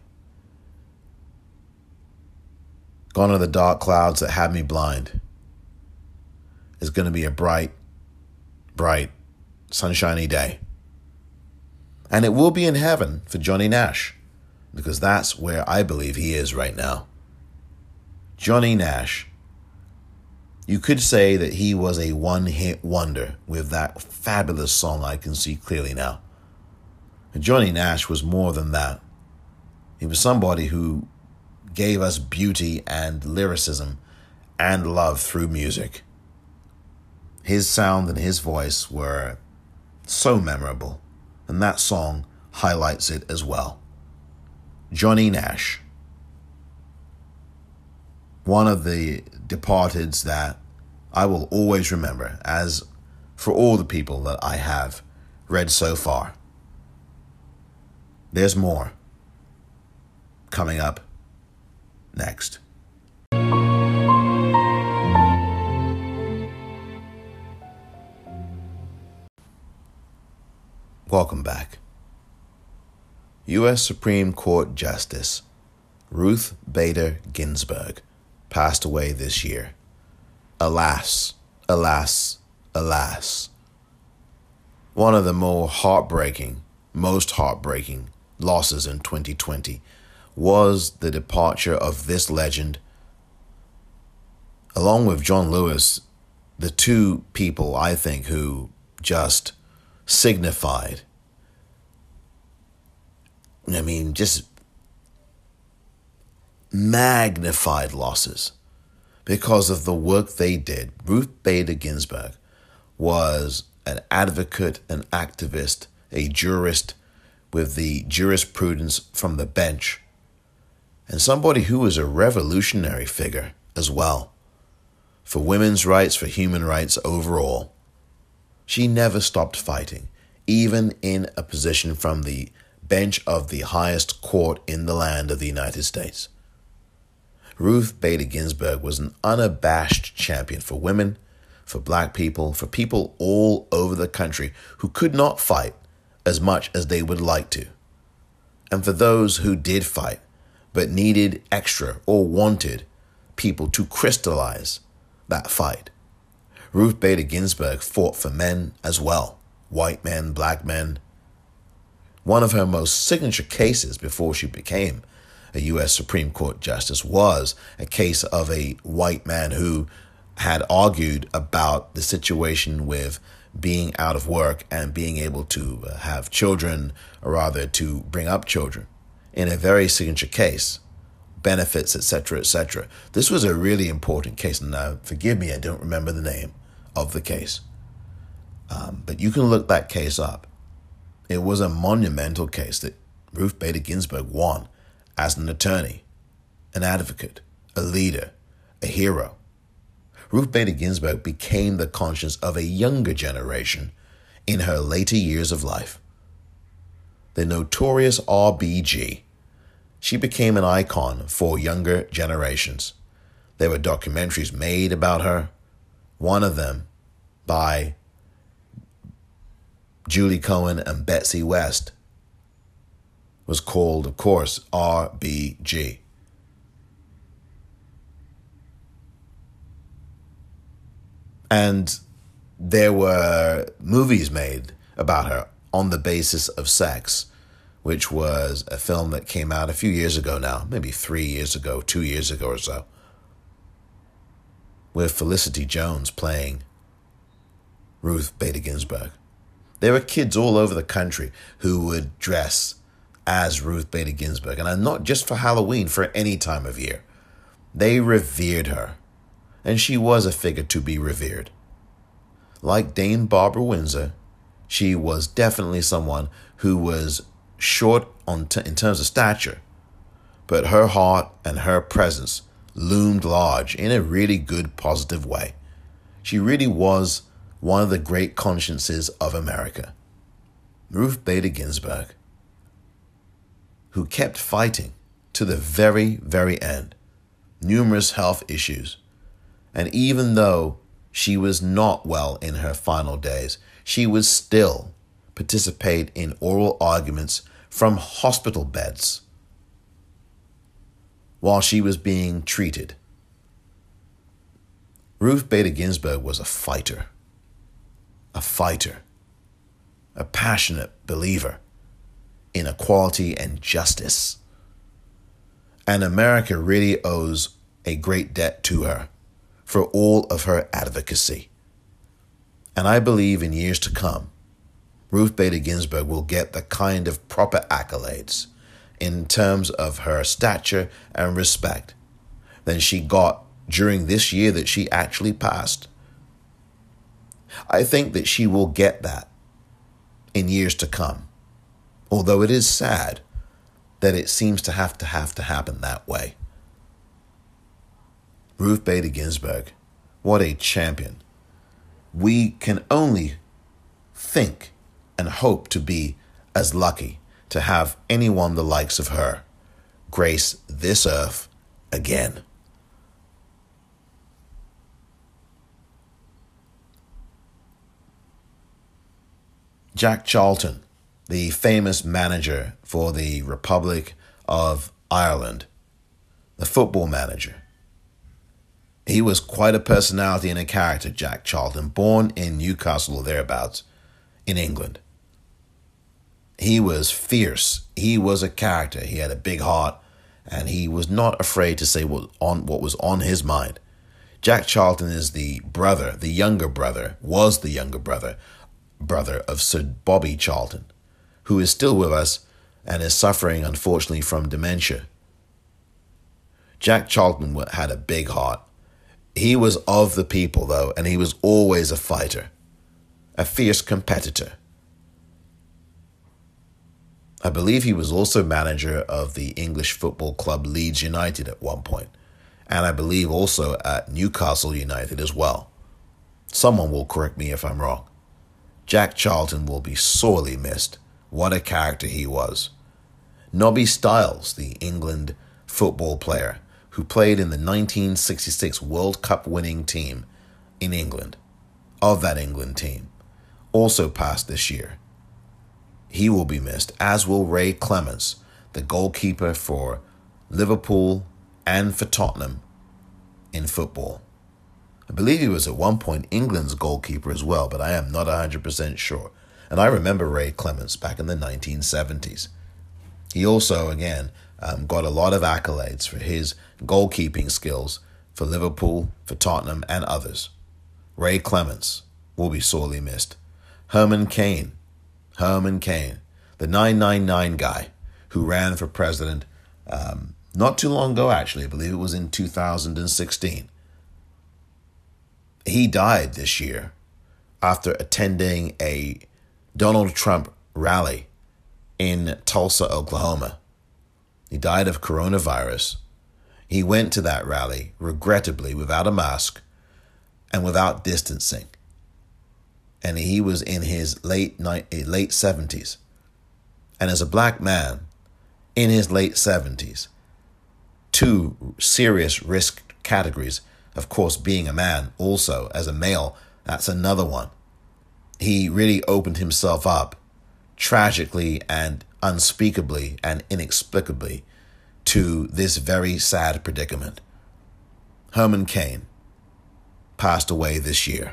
Gone are the dark clouds that had me blind. It's going to be a bright, sunshiny day. And it will be in heaven for Johnny Nash, because that's where I believe he is right now. Johnny Nash. You could say that he was a one-hit wonder with that fabulous song, I Can See Clearly Now. And Johnny Nash was more than that. He was somebody who gave us beauty and lyricism and love through music. His sound and his voice were so memorable, and that song highlights it as well. Johnny Nash. One of the departeds that I will always remember, as for all the people that I have read so far. There's more coming up next. Welcome back. U.S. Supreme Court Justice Ruth Bader Ginsburg passed away this year. Alas, alas, alas. One of the more heartbreaking, most heartbreaking losses in 2020 was the departure of this legend. Along with John Lewis, the two people I think who just signified, just magnified losses because of the work they did. Ruth Bader Ginsburg was an advocate, an activist, a jurist with the jurisprudence from the bench, and somebody who was a revolutionary figure as well for women's rights, for human rights overall. She never stopped fighting, even in a position from the bench of the highest court in the land of the United States. Ruth Bader Ginsburg was an unabashed champion for women, for black people, for people all over the country who could not fight as much as they would like to. And for those who did fight, but needed extra or wanted people to crystallize that fight. Ruth Bader Ginsburg fought for men as well, white men, black men. One of her most signature cases before she became a U.S. Supreme Court justice was a case of a white man who had argued about the situation with being out of work and being able to have children, or rather to bring up children, in a very signature case, benefits, etc., etc. This was a really important case. And now, forgive me, I don't remember the name of the case. But you can look that case up. It was a monumental case that Ruth Bader Ginsburg won as an attorney, an advocate, a leader, a hero. Ruth Bader Ginsburg became the conscience of a younger generation in her later years of life. The notorious RBG. She became an icon for younger generations. There were documentaries made about her, one of them by Julie Cohen and Betsy West was called, of course, RBG. And there were movies made about her, On the Basis of Sex, which was a film that came out a few years ago now, maybe 3 years ago, 2 years ago or so, with Felicity Jones playing Ruth Bader Ginsburg. There were kids all over the country who would dress as Ruth Bader Ginsburg, and not just for Halloween, for any time of year. They revered her, and she was a figure to be revered. Like Dame Barbara Windsor, she was definitely someone who was short in terms of stature, but her heart and her presence loomed large in a really good, positive way. She really was one of the great consciences of America. Ruth Bader Ginsburg, who kept fighting to the very, very end, numerous health issues. And even though she was not well in her final days, she would still participate in oral arguments from hospital beds while she was being treated. Ruth Bader Ginsburg was a fighter, a passionate believer in equality and justice. And America really owes a great debt to her for all of her advocacy. And I believe in years to come, Ruth Bader Ginsburg will get the kind of proper accolades in terms of her stature and respect than she got during this year that she actually passed. I think that she will get that in years to come, although it is sad that it seems to have to happen that way. Ruth Bader Ginsburg, what a champion. We can only think and hope to be as lucky to have anyone the likes of her grace this earth again. Jack Charlton, the famous manager for the Republic of Ireland, the football manager. He was quite a personality and a character, Jack Charlton, born in Newcastle or thereabouts in England. He was fierce. He was a character. He had a big heart, and he was not afraid to say what was on his mind. Jack Charlton is the younger brother of Sir Bobby Charlton, who is still with us and is suffering, unfortunately, from dementia. Jack Charlton had a big heart. He was of the people, though, and he was always a fighter, a fierce competitor. I believe he was also manager of the English football club Leeds United at one point, and I believe also at Newcastle United as well. Someone will correct me if I'm wrong. Jack Charlton will be sorely missed. What a character he was. Nobby Stiles, the England football player who played in the 1966 World Cup winning team in England, of that England team, also passed this year. He will be missed, as will Ray Clemence, the goalkeeper for Liverpool and for Tottenham in football. I believe he was at one point England's goalkeeper as well, but I am not 100% sure. And I remember Ray Clemence back in the 1970s. He also, again, got a lot of accolades for his goalkeeping skills for Liverpool, for Tottenham, and others. Ray Clemence will be sorely missed. Herman Cain, the 999 guy who ran for president not too long ago, actually. I believe it was in 2016. He died this year after attending a Donald Trump rally in Tulsa, Oklahoma. He died of coronavirus. He went to that rally, regrettably, without a mask and without distancing. And he was in his late 70s. And as a black man in his late 70s, two serious risk categories, of course, being a man, also as a male, that's another one. He really opened himself up tragically and unspeakably and inexplicably to this very sad predicament. Herman Cain passed away this year.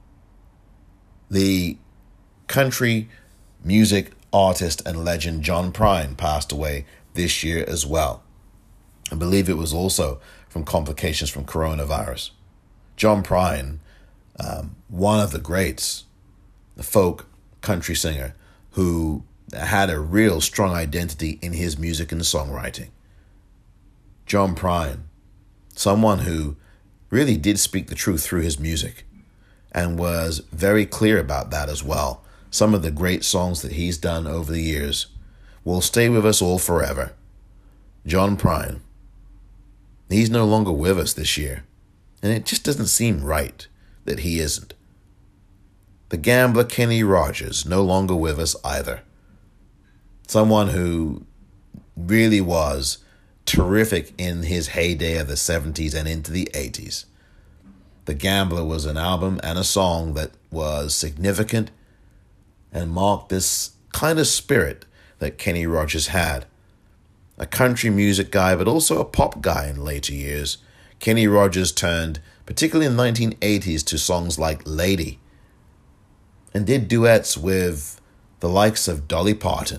The country music artist and legend John Prine passed away this year as well. I believe it was also from complications from coronavirus. John Prine, one of the greats, the folk country singer who had a real strong identity in his music and songwriting. John Prine, someone who really did speak the truth through his music and was very clear about that as well. Some of the great songs that he's done over the years will stay with us all forever. John Prine, he's no longer with us this year, and it just doesn't seem right that he isn't. The gambler Kenny Rogers, no longer with us either. Someone who really was terrific in his heyday of the 70s and into the 80s. The Gambler was an album and a song that was significant and marked this kind of spirit that Kenny Rogers had. A country music guy, but also a pop guy in later years. Kenny Rogers turned, particularly in the 1980s, to songs like Lady, and did duets with the likes of Dolly Parton.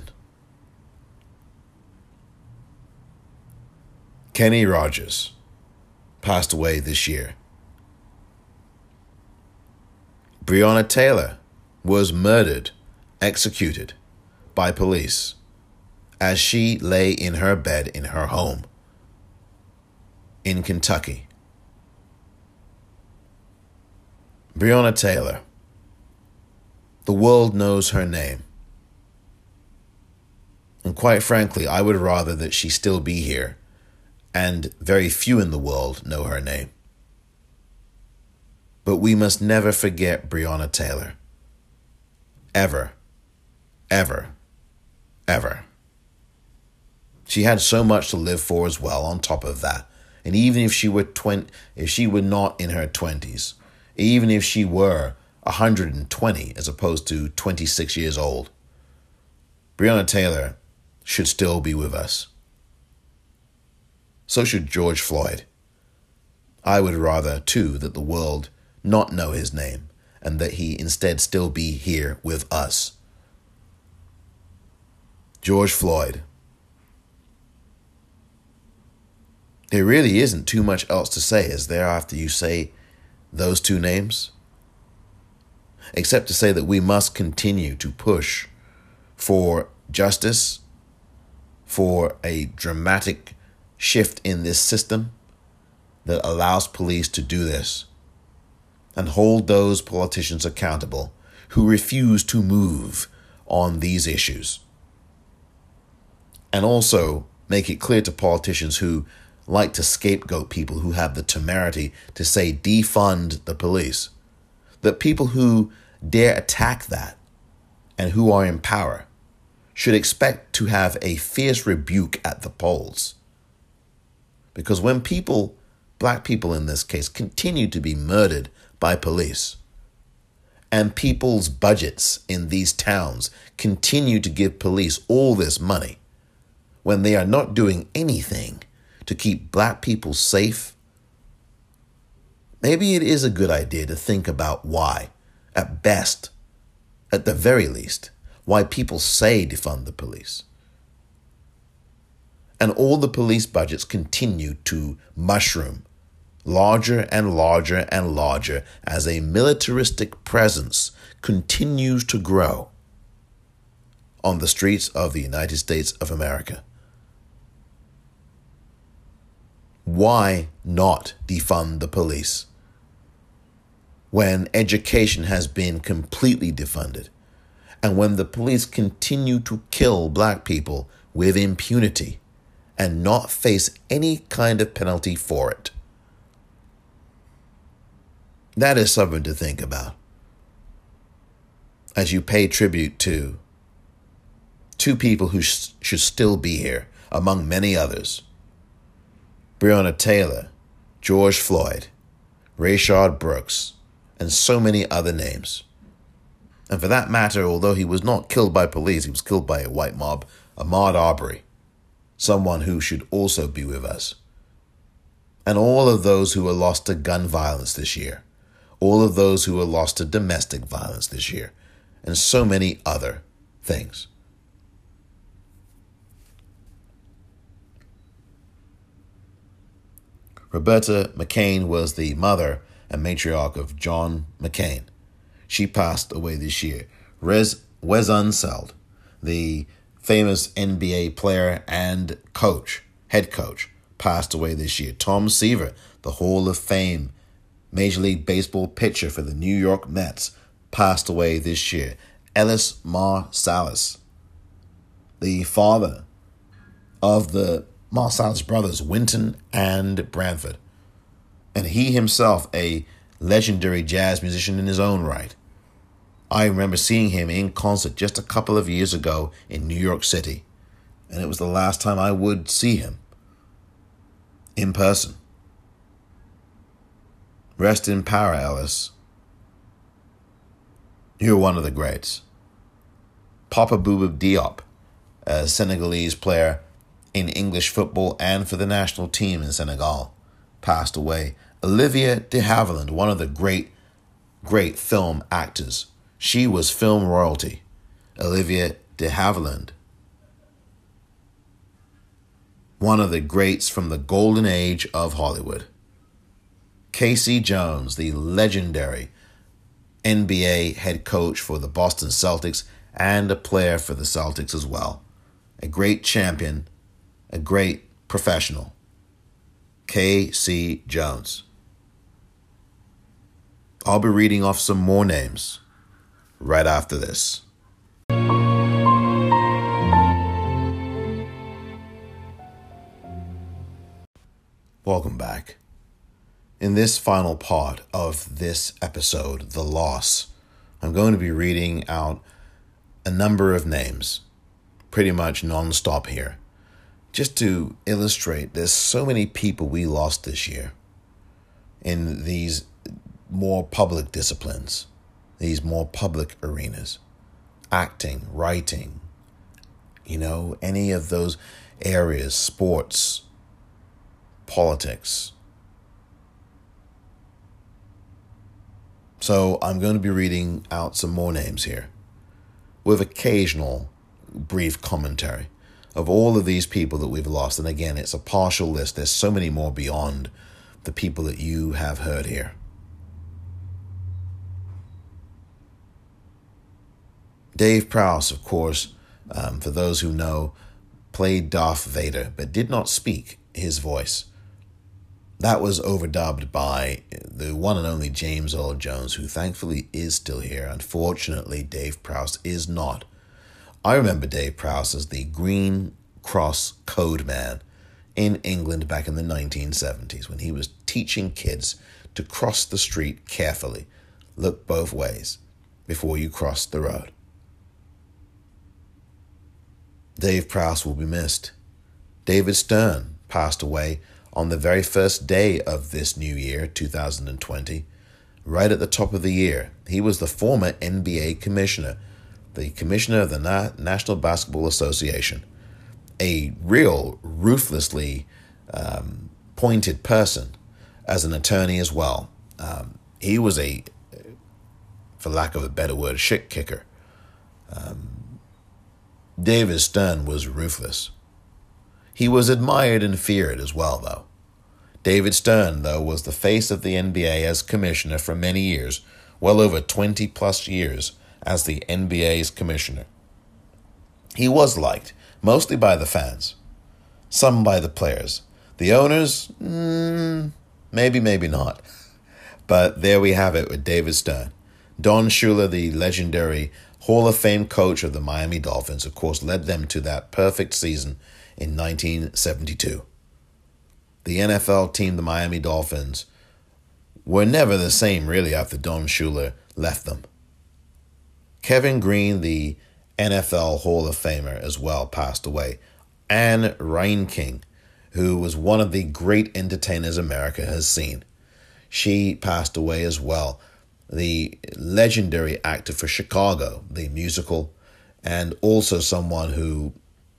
Kenny Rogers passed away this year. Breonna Taylor was murdered, executed by police as she lay in her bed in her home in Kentucky. Breonna Taylor. The world knows her name. And quite frankly, I would rather that she still be here, and very few in the world know her name. But we must never forget Breonna Taylor. Ever. Ever. Ever. She had so much to live for as well on top of that. And even if she were not in her 20s, even if she were 120 as opposed to 26 years old, Breonna Taylor should still be with us. So should George Floyd. I would rather, too, that the world not know his name and that he instead still be here with us. George Floyd. There really isn't too much else to say, is there, after you say those two names? Except to say that we must continue to push for justice, for a dramatic shift in this system that allows police to do this, and hold those politicians accountable who refuse to move on these issues. And also make it clear to politicians who like to scapegoat people who have the temerity to say defund the police, that people who dare attack that and who are in power should expect to have a fierce rebuke at the polls. Because when people, black people in this case, continue to be murdered by police, and people's budgets in these towns continue to give police all this money when they are not doing anything to keep black people safe, maybe it is a good idea to think about why, at best, at the very least, why people say defund the police. And all the police budgets continue to mushroom larger and larger and larger as a militaristic presence continues to grow on the streets of the United States of America. Why not defund the police when education has been completely defunded and when the police continue to kill black people with impunity and not face any kind of penalty for it? That is something to think about as you pay tribute to two people who should still be here, among many others: Breonna Taylor, George Floyd, Rayshard Brooks, and so many other names. And for that matter, although he was not killed by police, he was killed by a white mob, Ahmaud Arbery, someone who should also be with us. And all of those who were lost to gun violence this year, all of those who were lost to domestic violence this year, and so many other things. Roberta McCain was the mother and matriarch of John McCain. She passed away this year. Wes Unseld, the famous NBA player and head coach, passed away this year. Tom Seaver, the Hall of Fame Major League Baseball pitcher for the New York Mets, passed away this year. Ellis Marsalis, the father of the Marsalis brothers, Wynton and Branford, and he himself a legendary jazz musician in his own right. I remember seeing him in concert just a couple of years ago in New York City, and it was the last time I would see him in person. Rest in power, Ellis. You're one of the greats. Papa Bouba Diop, a Senegalese player in English football and for the national team in Senegal, passed away. Olivia de Havilland, one of the great film actors. She was film royalty. Olivia de Havilland, one of the greats from the golden age of Hollywood. Casey Jones, the legendary NBA head coach for the Boston Celtics and a player for the Celtics as well. A great champion, a great professional. Casey Jones. I'll be reading off some more names right after this. Welcome back. In this final part of this episode, The Loss, I'm going to be reading out a number of names, pretty much non-stop here, just to illustrate there's so many people we lost this year in these more public disciplines, these more public arenas, acting, writing, any of those areas, sports, politics. So I'm going to be reading out some more names here with occasional brief commentary of all of these people that we've lost. And again, it's a partial list. There's so many more beyond the people that you have heard here. Dave Prowse, of course, for those who know, played Darth Vader, but did not speak his voice. That was overdubbed by the one and only James Earl Jones, who thankfully is still here. Unfortunately, Dave Prowse is not. I remember Dave Prowse as the Green Cross Code Man in England back in the 1970s when he was teaching kids to cross the street carefully, look both ways before you cross the road. Dave Prowse will be missed. David Stern passed away on the very first day of this new year, 2020, right at the top of the year. He was the former NBA commissioner, the commissioner of the National Basketball Association, a real ruthlessly pointed person as an attorney as well. He was a, for lack of a better word, a shit kicker. David Stern was ruthless. He was admired and feared as well, though. David Stern, though, was the face of the NBA as commissioner for many years, well over 20 plus years as the NBA's commissioner. He was liked, mostly by the fans, some by the players. The owners, maybe not. But there we have it with David Stern. Don Shula, the legendary Hall of Fame coach of the Miami Dolphins, of course, led them to that perfect season in 1972. The NFL team, the Miami Dolphins, were never the same really after Don Shula left them. Kevin Green, the NFL Hall of Famer, as well, passed away. Anne Reinking, who was one of the great entertainers America has seen. She passed away as well. The legendary actor for Chicago, the musical, and also someone who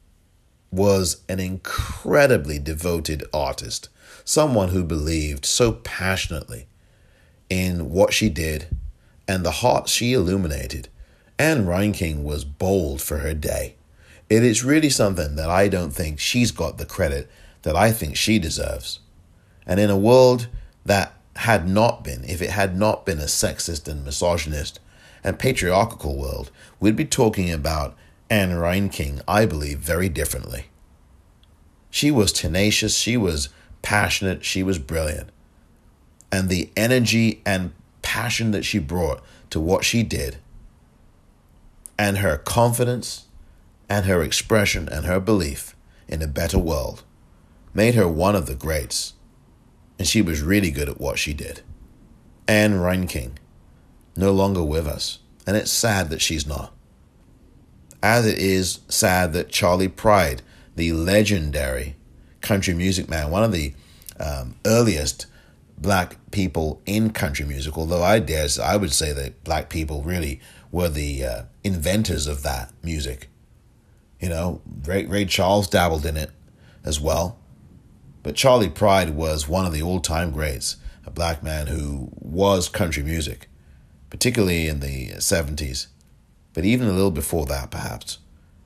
was an incredibly devoted artist, someone who believed so passionately in what she did and the heart she illuminated. Anne Reinking was bold for her day. It is really something that I don't think she's got the credit that I think she deserves. And in a world that had not been, if it had not been a sexist and misogynist and patriarchal world, we'd be talking about Anne Reinking, I believe, very differently. She was tenacious, she was passionate, she was brilliant. And the energy and passion that she brought to what she did, and her confidence, and her expression, and her belief in a better world, made her one of the greats. And she was really good at what she did. Anne Reinking, no longer with us. And it's sad that she's not. As it is sad that Charley Pride, the legendary country music man, one of the earliest black people in country music, although I would say that black people really were the inventors of that music. You know, Ray Charles dabbled in it as well. But Charley Pride was one of the all-time greats, a black man who was country music, particularly in the 70s, but even a little before that, perhaps.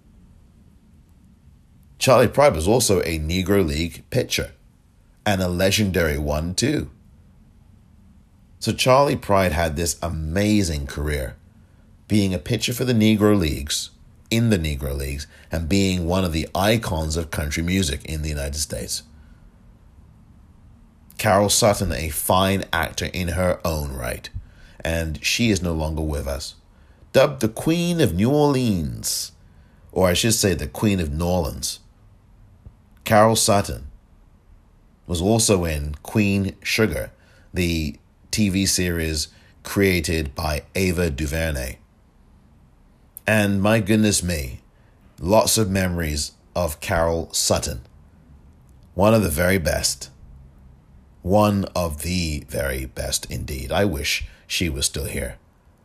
Charley Pride was also a Negro League pitcher, and a legendary one, too. So Charley Pride had this amazing career, being a pitcher for the Negro Leagues, in the Negro Leagues, and being one of the icons of country music in the United States. Carol Sutton, a fine actor in her own right, and she is no longer with us. Dubbed the Queen of New Orleans, or I should say the Queen of New Orleans. Carol Sutton was also in Queen Sugar, the TV series created by Ava DuVernay. And my goodness me, lots of memories of Carol Sutton. One of the very best. One of the very best indeed. I wish she was still here.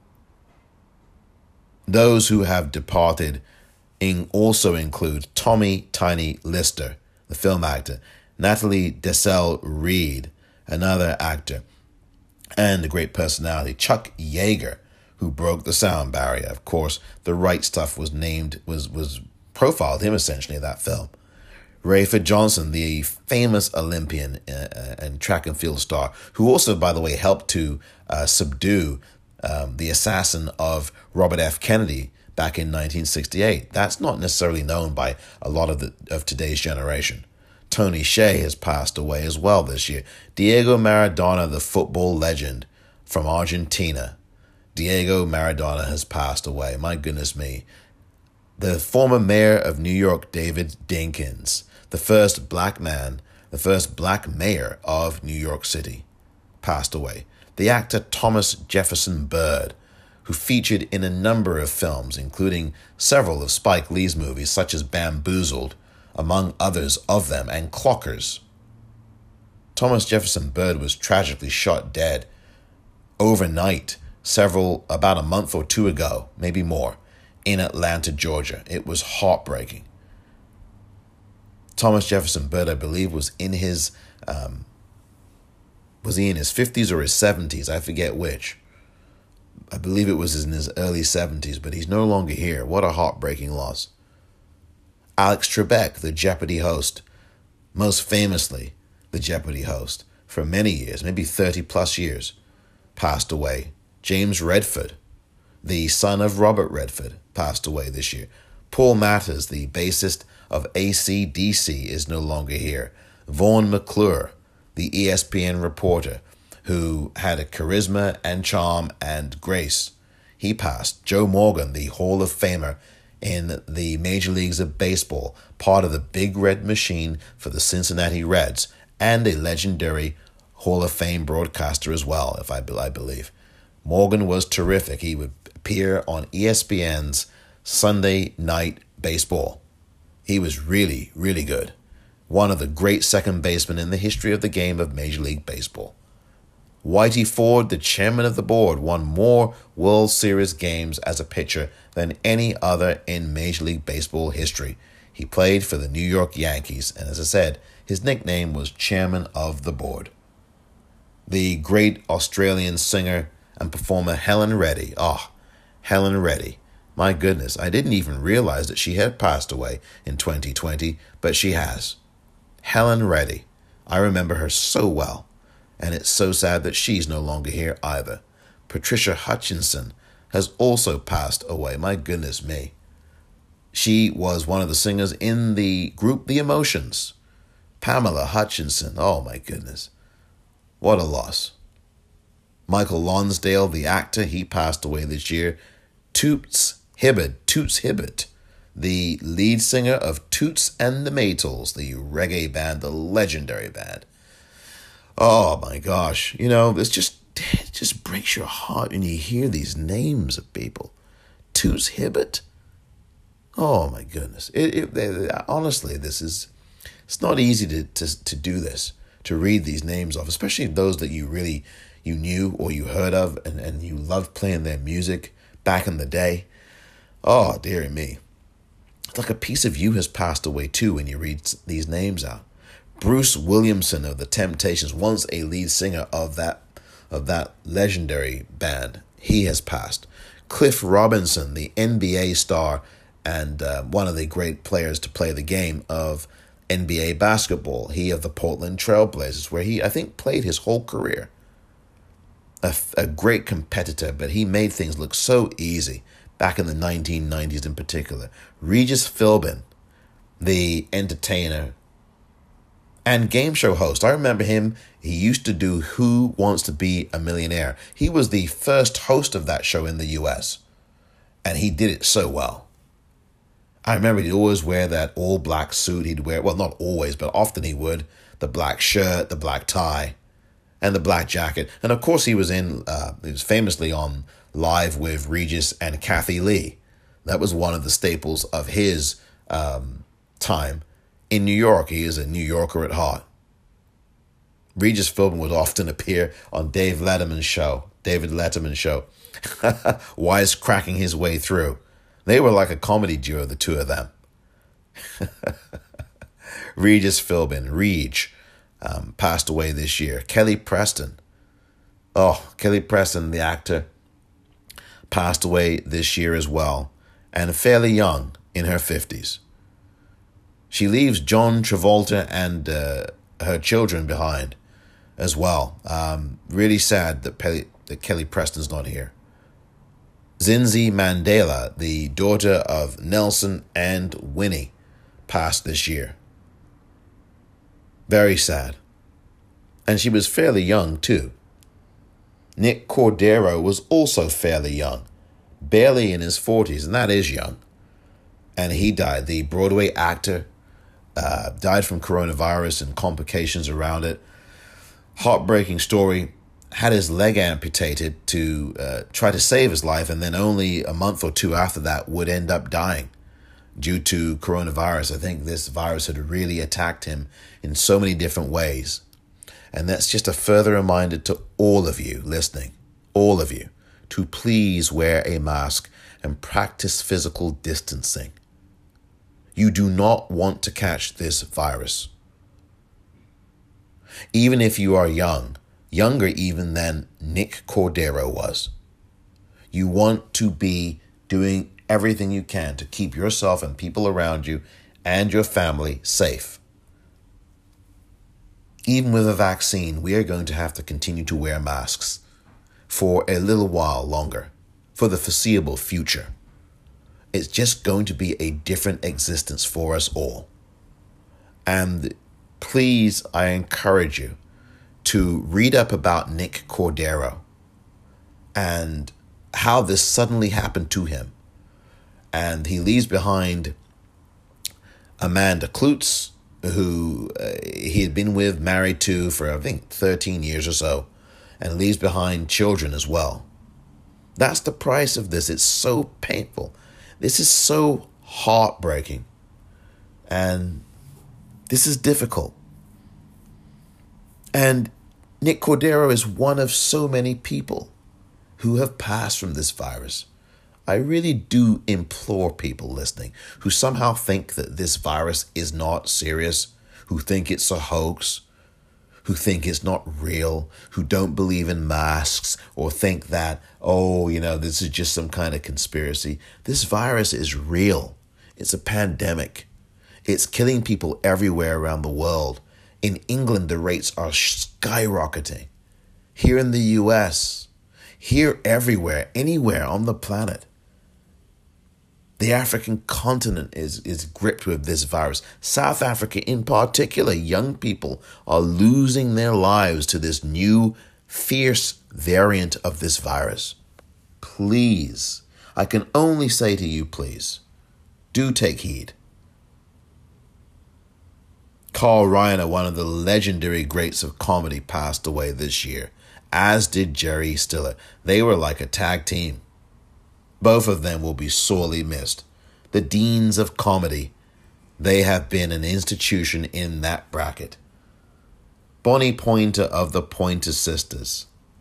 Those who have departed also include Tommy Tiny Lister, the film actor, Natalie Desselle Reid, another actor, and a great personality, Chuck Yeager, who broke the sound barrier. Of course, The Right Stuff was profiled him essentially in that film. Rayford Johnson, the famous Olympian and track and field star, who also, by the way, helped to subdue the assassin of Robert F. Kennedy back in 1968. That's not necessarily known by a lot of today's generation. Tony Hsieh has passed away as well this year. Diego Maradona, the football legend from Argentina. Diego Maradona has passed away. My goodness me. The former mayor of New York, David Dinkins, the first black man, the first black mayor of New York City, passed away. The actor Thomas Jefferson Bird, who featured in a number of films, including several of Spike Lee's movies, such as Bamboozled, among others of them, and Clockers. Thomas Jefferson Bird was tragically shot dead overnight, about a month or two ago, maybe more, in Atlanta, Georgia. It was heartbreaking. Thomas Jefferson Bird, I believe, was in his 50s or his 70s? I forget which. I believe it was in his early 70s, but he's no longer here. What a heartbreaking loss. Alex Trebek, the Jeopardy host, most famously the Jeopardy host for many years, maybe 30 plus years, passed away. James Redford, the son of Robert Redford, passed away this year. Paul Matters, the bassist of AC/DC, is no longer here. Vaughn McClure, the ESPN reporter, who had a charisma and charm and grace, he passed. Joe Morgan, the Hall of Famer in the Major Leagues of Baseball, part of the Big Red Machine for the Cincinnati Reds, and a legendary Hall of Fame broadcaster as well, I believe. Morgan was terrific. He would appear on ESPN's Sunday Night Baseball. He was really, really good. One of the great second basemen in the history of the game of Major League Baseball. Whitey Ford, the chairman of the board, won more World Series games as a pitcher than any other in Major League Baseball history. He played for the New York Yankees, and as I said, his nickname was Chairman of the Board. The great Australian singer and performer Helen Reddy. Helen Reddy. My goodness, I didn't even realize that she had passed away in 2020, but she has. Helen Reddy. I remember her so well. And it's so sad that she's no longer here either. Patricia Hutchinson has also passed away. My goodness me. She was one of the singers in the group The Emotions. Pamela Hutchinson. Oh my goodness. What a loss. Michael Lonsdale, the actor, he passed away this year. Toots Hibbert, the lead singer of Toots and the Maytals, the reggae band, the legendary band. Oh my gosh, it just breaks your heart when you hear these names of people. Toots Hibbert. Oh my goodness. Honestly, it's not easy to do this, to read these names off, especially those that you knew or you heard of and you loved playing their music back in the day. Oh, dearie me. It's like a piece of you has passed away too when you read these names out. Bruce Williamson of the Temptations, once a lead singer of that legendary band, he has passed. Cliff Robinson, the NBA star and one of the great players to play the game of NBA basketball, he of the Portland Trailblazers, where he, I think, played his whole career. A great competitor, but he made things look so easy back in the 1990s in particular. Regis Philbin, the entertainer and game show host. I remember him. He used to do Who Wants to Be a Millionaire. He was the first host of that show in the U.S., and he did it so well. I remember he'd always wear that all-black suit. He'd wear, well, not always, but often he would, the black shirt, the black tie, and the black jacket. And of course he was famously on Live with Regis and Kathy Lee. That was one of the staples of his time in New York. He is a New Yorker at heart. Regis Philbin would often appear on David Letterman's show, wisecracking his way through. They were like a comedy duo, the two of them. Regis Philbin, passed away this year. Kelly Preston, the actor, passed away this year as well, and fairly young, in her 50s. She leaves John Travolta and her children behind as well. Really sad that Kelly Preston's not here. Zinzi Mandela, the daughter of Nelson and Winnie, passed this year. Very sad. And she was fairly young too. Nick Cordero was also fairly young, barely in his 40s, and that is young. And he died. The Broadway actor died from coronavirus and complications around it. Heartbreaking story. Had his leg amputated to try to save his life, and then only a month or two after that would end up dying due to coronavirus. I think this virus had really attacked him in so many different ways. And that's just a further reminder to all of you listening, all of you, to please wear a mask and practice physical distancing. You do not want to catch this virus. Even if you are young, younger even than Nick Cordero was, you want to be doing everything you can to keep yourself and people around you and your family safe. Even with a vaccine, we are going to have to continue to wear masks for a little while longer, for the foreseeable future. It's just going to be a different existence for us all. And please, I encourage you to read up about Nick Cordero and how this suddenly happened to him. And he leaves behind Amanda Kloots, who he had been with, married to for, I think, 13 years or so, and leaves behind children as well. That's the price of this. It's so painful. This is so heartbreaking. And this is difficult. And Nick Cordero is one of so many people who have passed from this virus. I really do implore people listening who somehow think that this virus is not serious, who think it's a hoax, who think it's not real, who don't believe in masks or think that, this is just some kind of conspiracy. This virus is real. It's a pandemic. It's killing people everywhere around the world. In England, the rates are skyrocketing. Here in the US, here everywhere, anywhere on the planet. The African continent is gripped with this virus. South Africa in particular, young people are losing their lives to this new fierce variant of this virus. Please, I can only say to you, please, do take heed. Carl Reiner, one of the legendary greats of comedy, passed away this year, as did Jerry Stiller. They were like a tag team. Both of them will be sorely missed. The deans of comedy, they have been an institution in that bracket. Bonnie Pointer of the Pointer Sisters.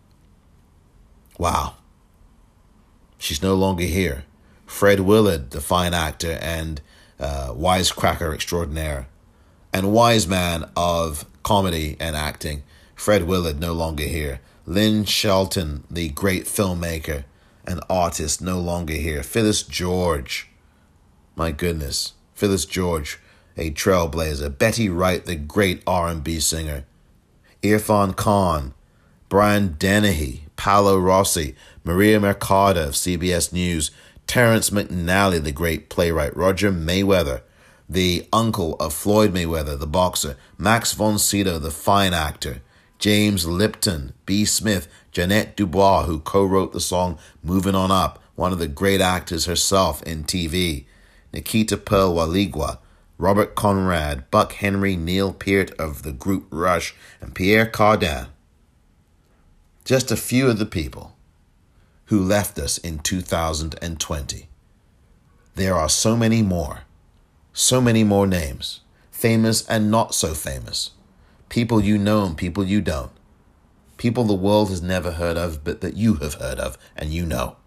Wow. She's no longer here. Fred Willard, the fine actor and wisecracker extraordinaire, and wise man of comedy and acting. Fred Willard, no longer here. Lynn Shelton, the great filmmaker, an artist, no longer here. Phyllis George, my goodness. Phyllis George, a trailblazer. Betty Wright, the great R&B singer. Irfan Khan, Brian Dennehy, Paolo Rossi, Maria Mercado of CBS News, Terrence McNally, the great playwright. Roger Mayweather, the uncle of Floyd Mayweather, the boxer. Max von Sydow, the fine actor. James Lipton, B. Smith, Jeanette Dubois, who co-wrote the song Moving On Up, one of the great actors herself in TV. Nikita Pearl Waligwa, Robert Conrad, Buck Henry, Neil Peart of the group Rush, and Pierre Cardin. Just a few of the people who left us in 2020. There are so many more names, famous and not so famous. People you know and people you don't. People the world has never heard of, but that you have heard of and you know.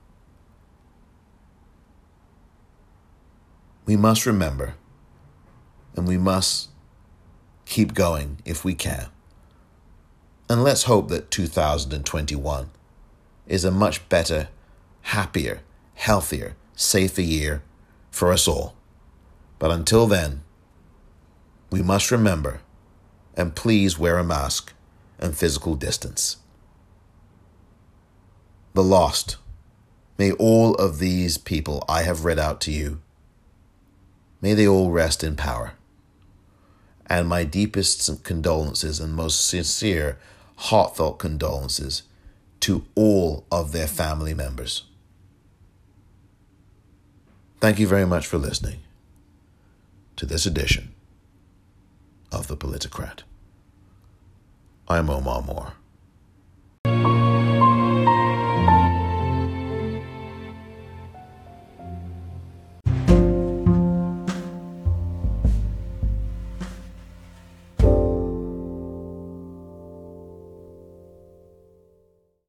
We must remember, and we must keep going if we can. And let's hope that 2021 is a much better, happier, healthier, safer year for us all. But until then, We must remember, and please wear a mask and physical distance. The lost. May all of these people I have read out to you, may they all rest in power. And my deepest condolences and most sincere, heartfelt condolences to all of their family members. Thank you very much for listening to this edition of The Politicrat. I'm Omar Moore.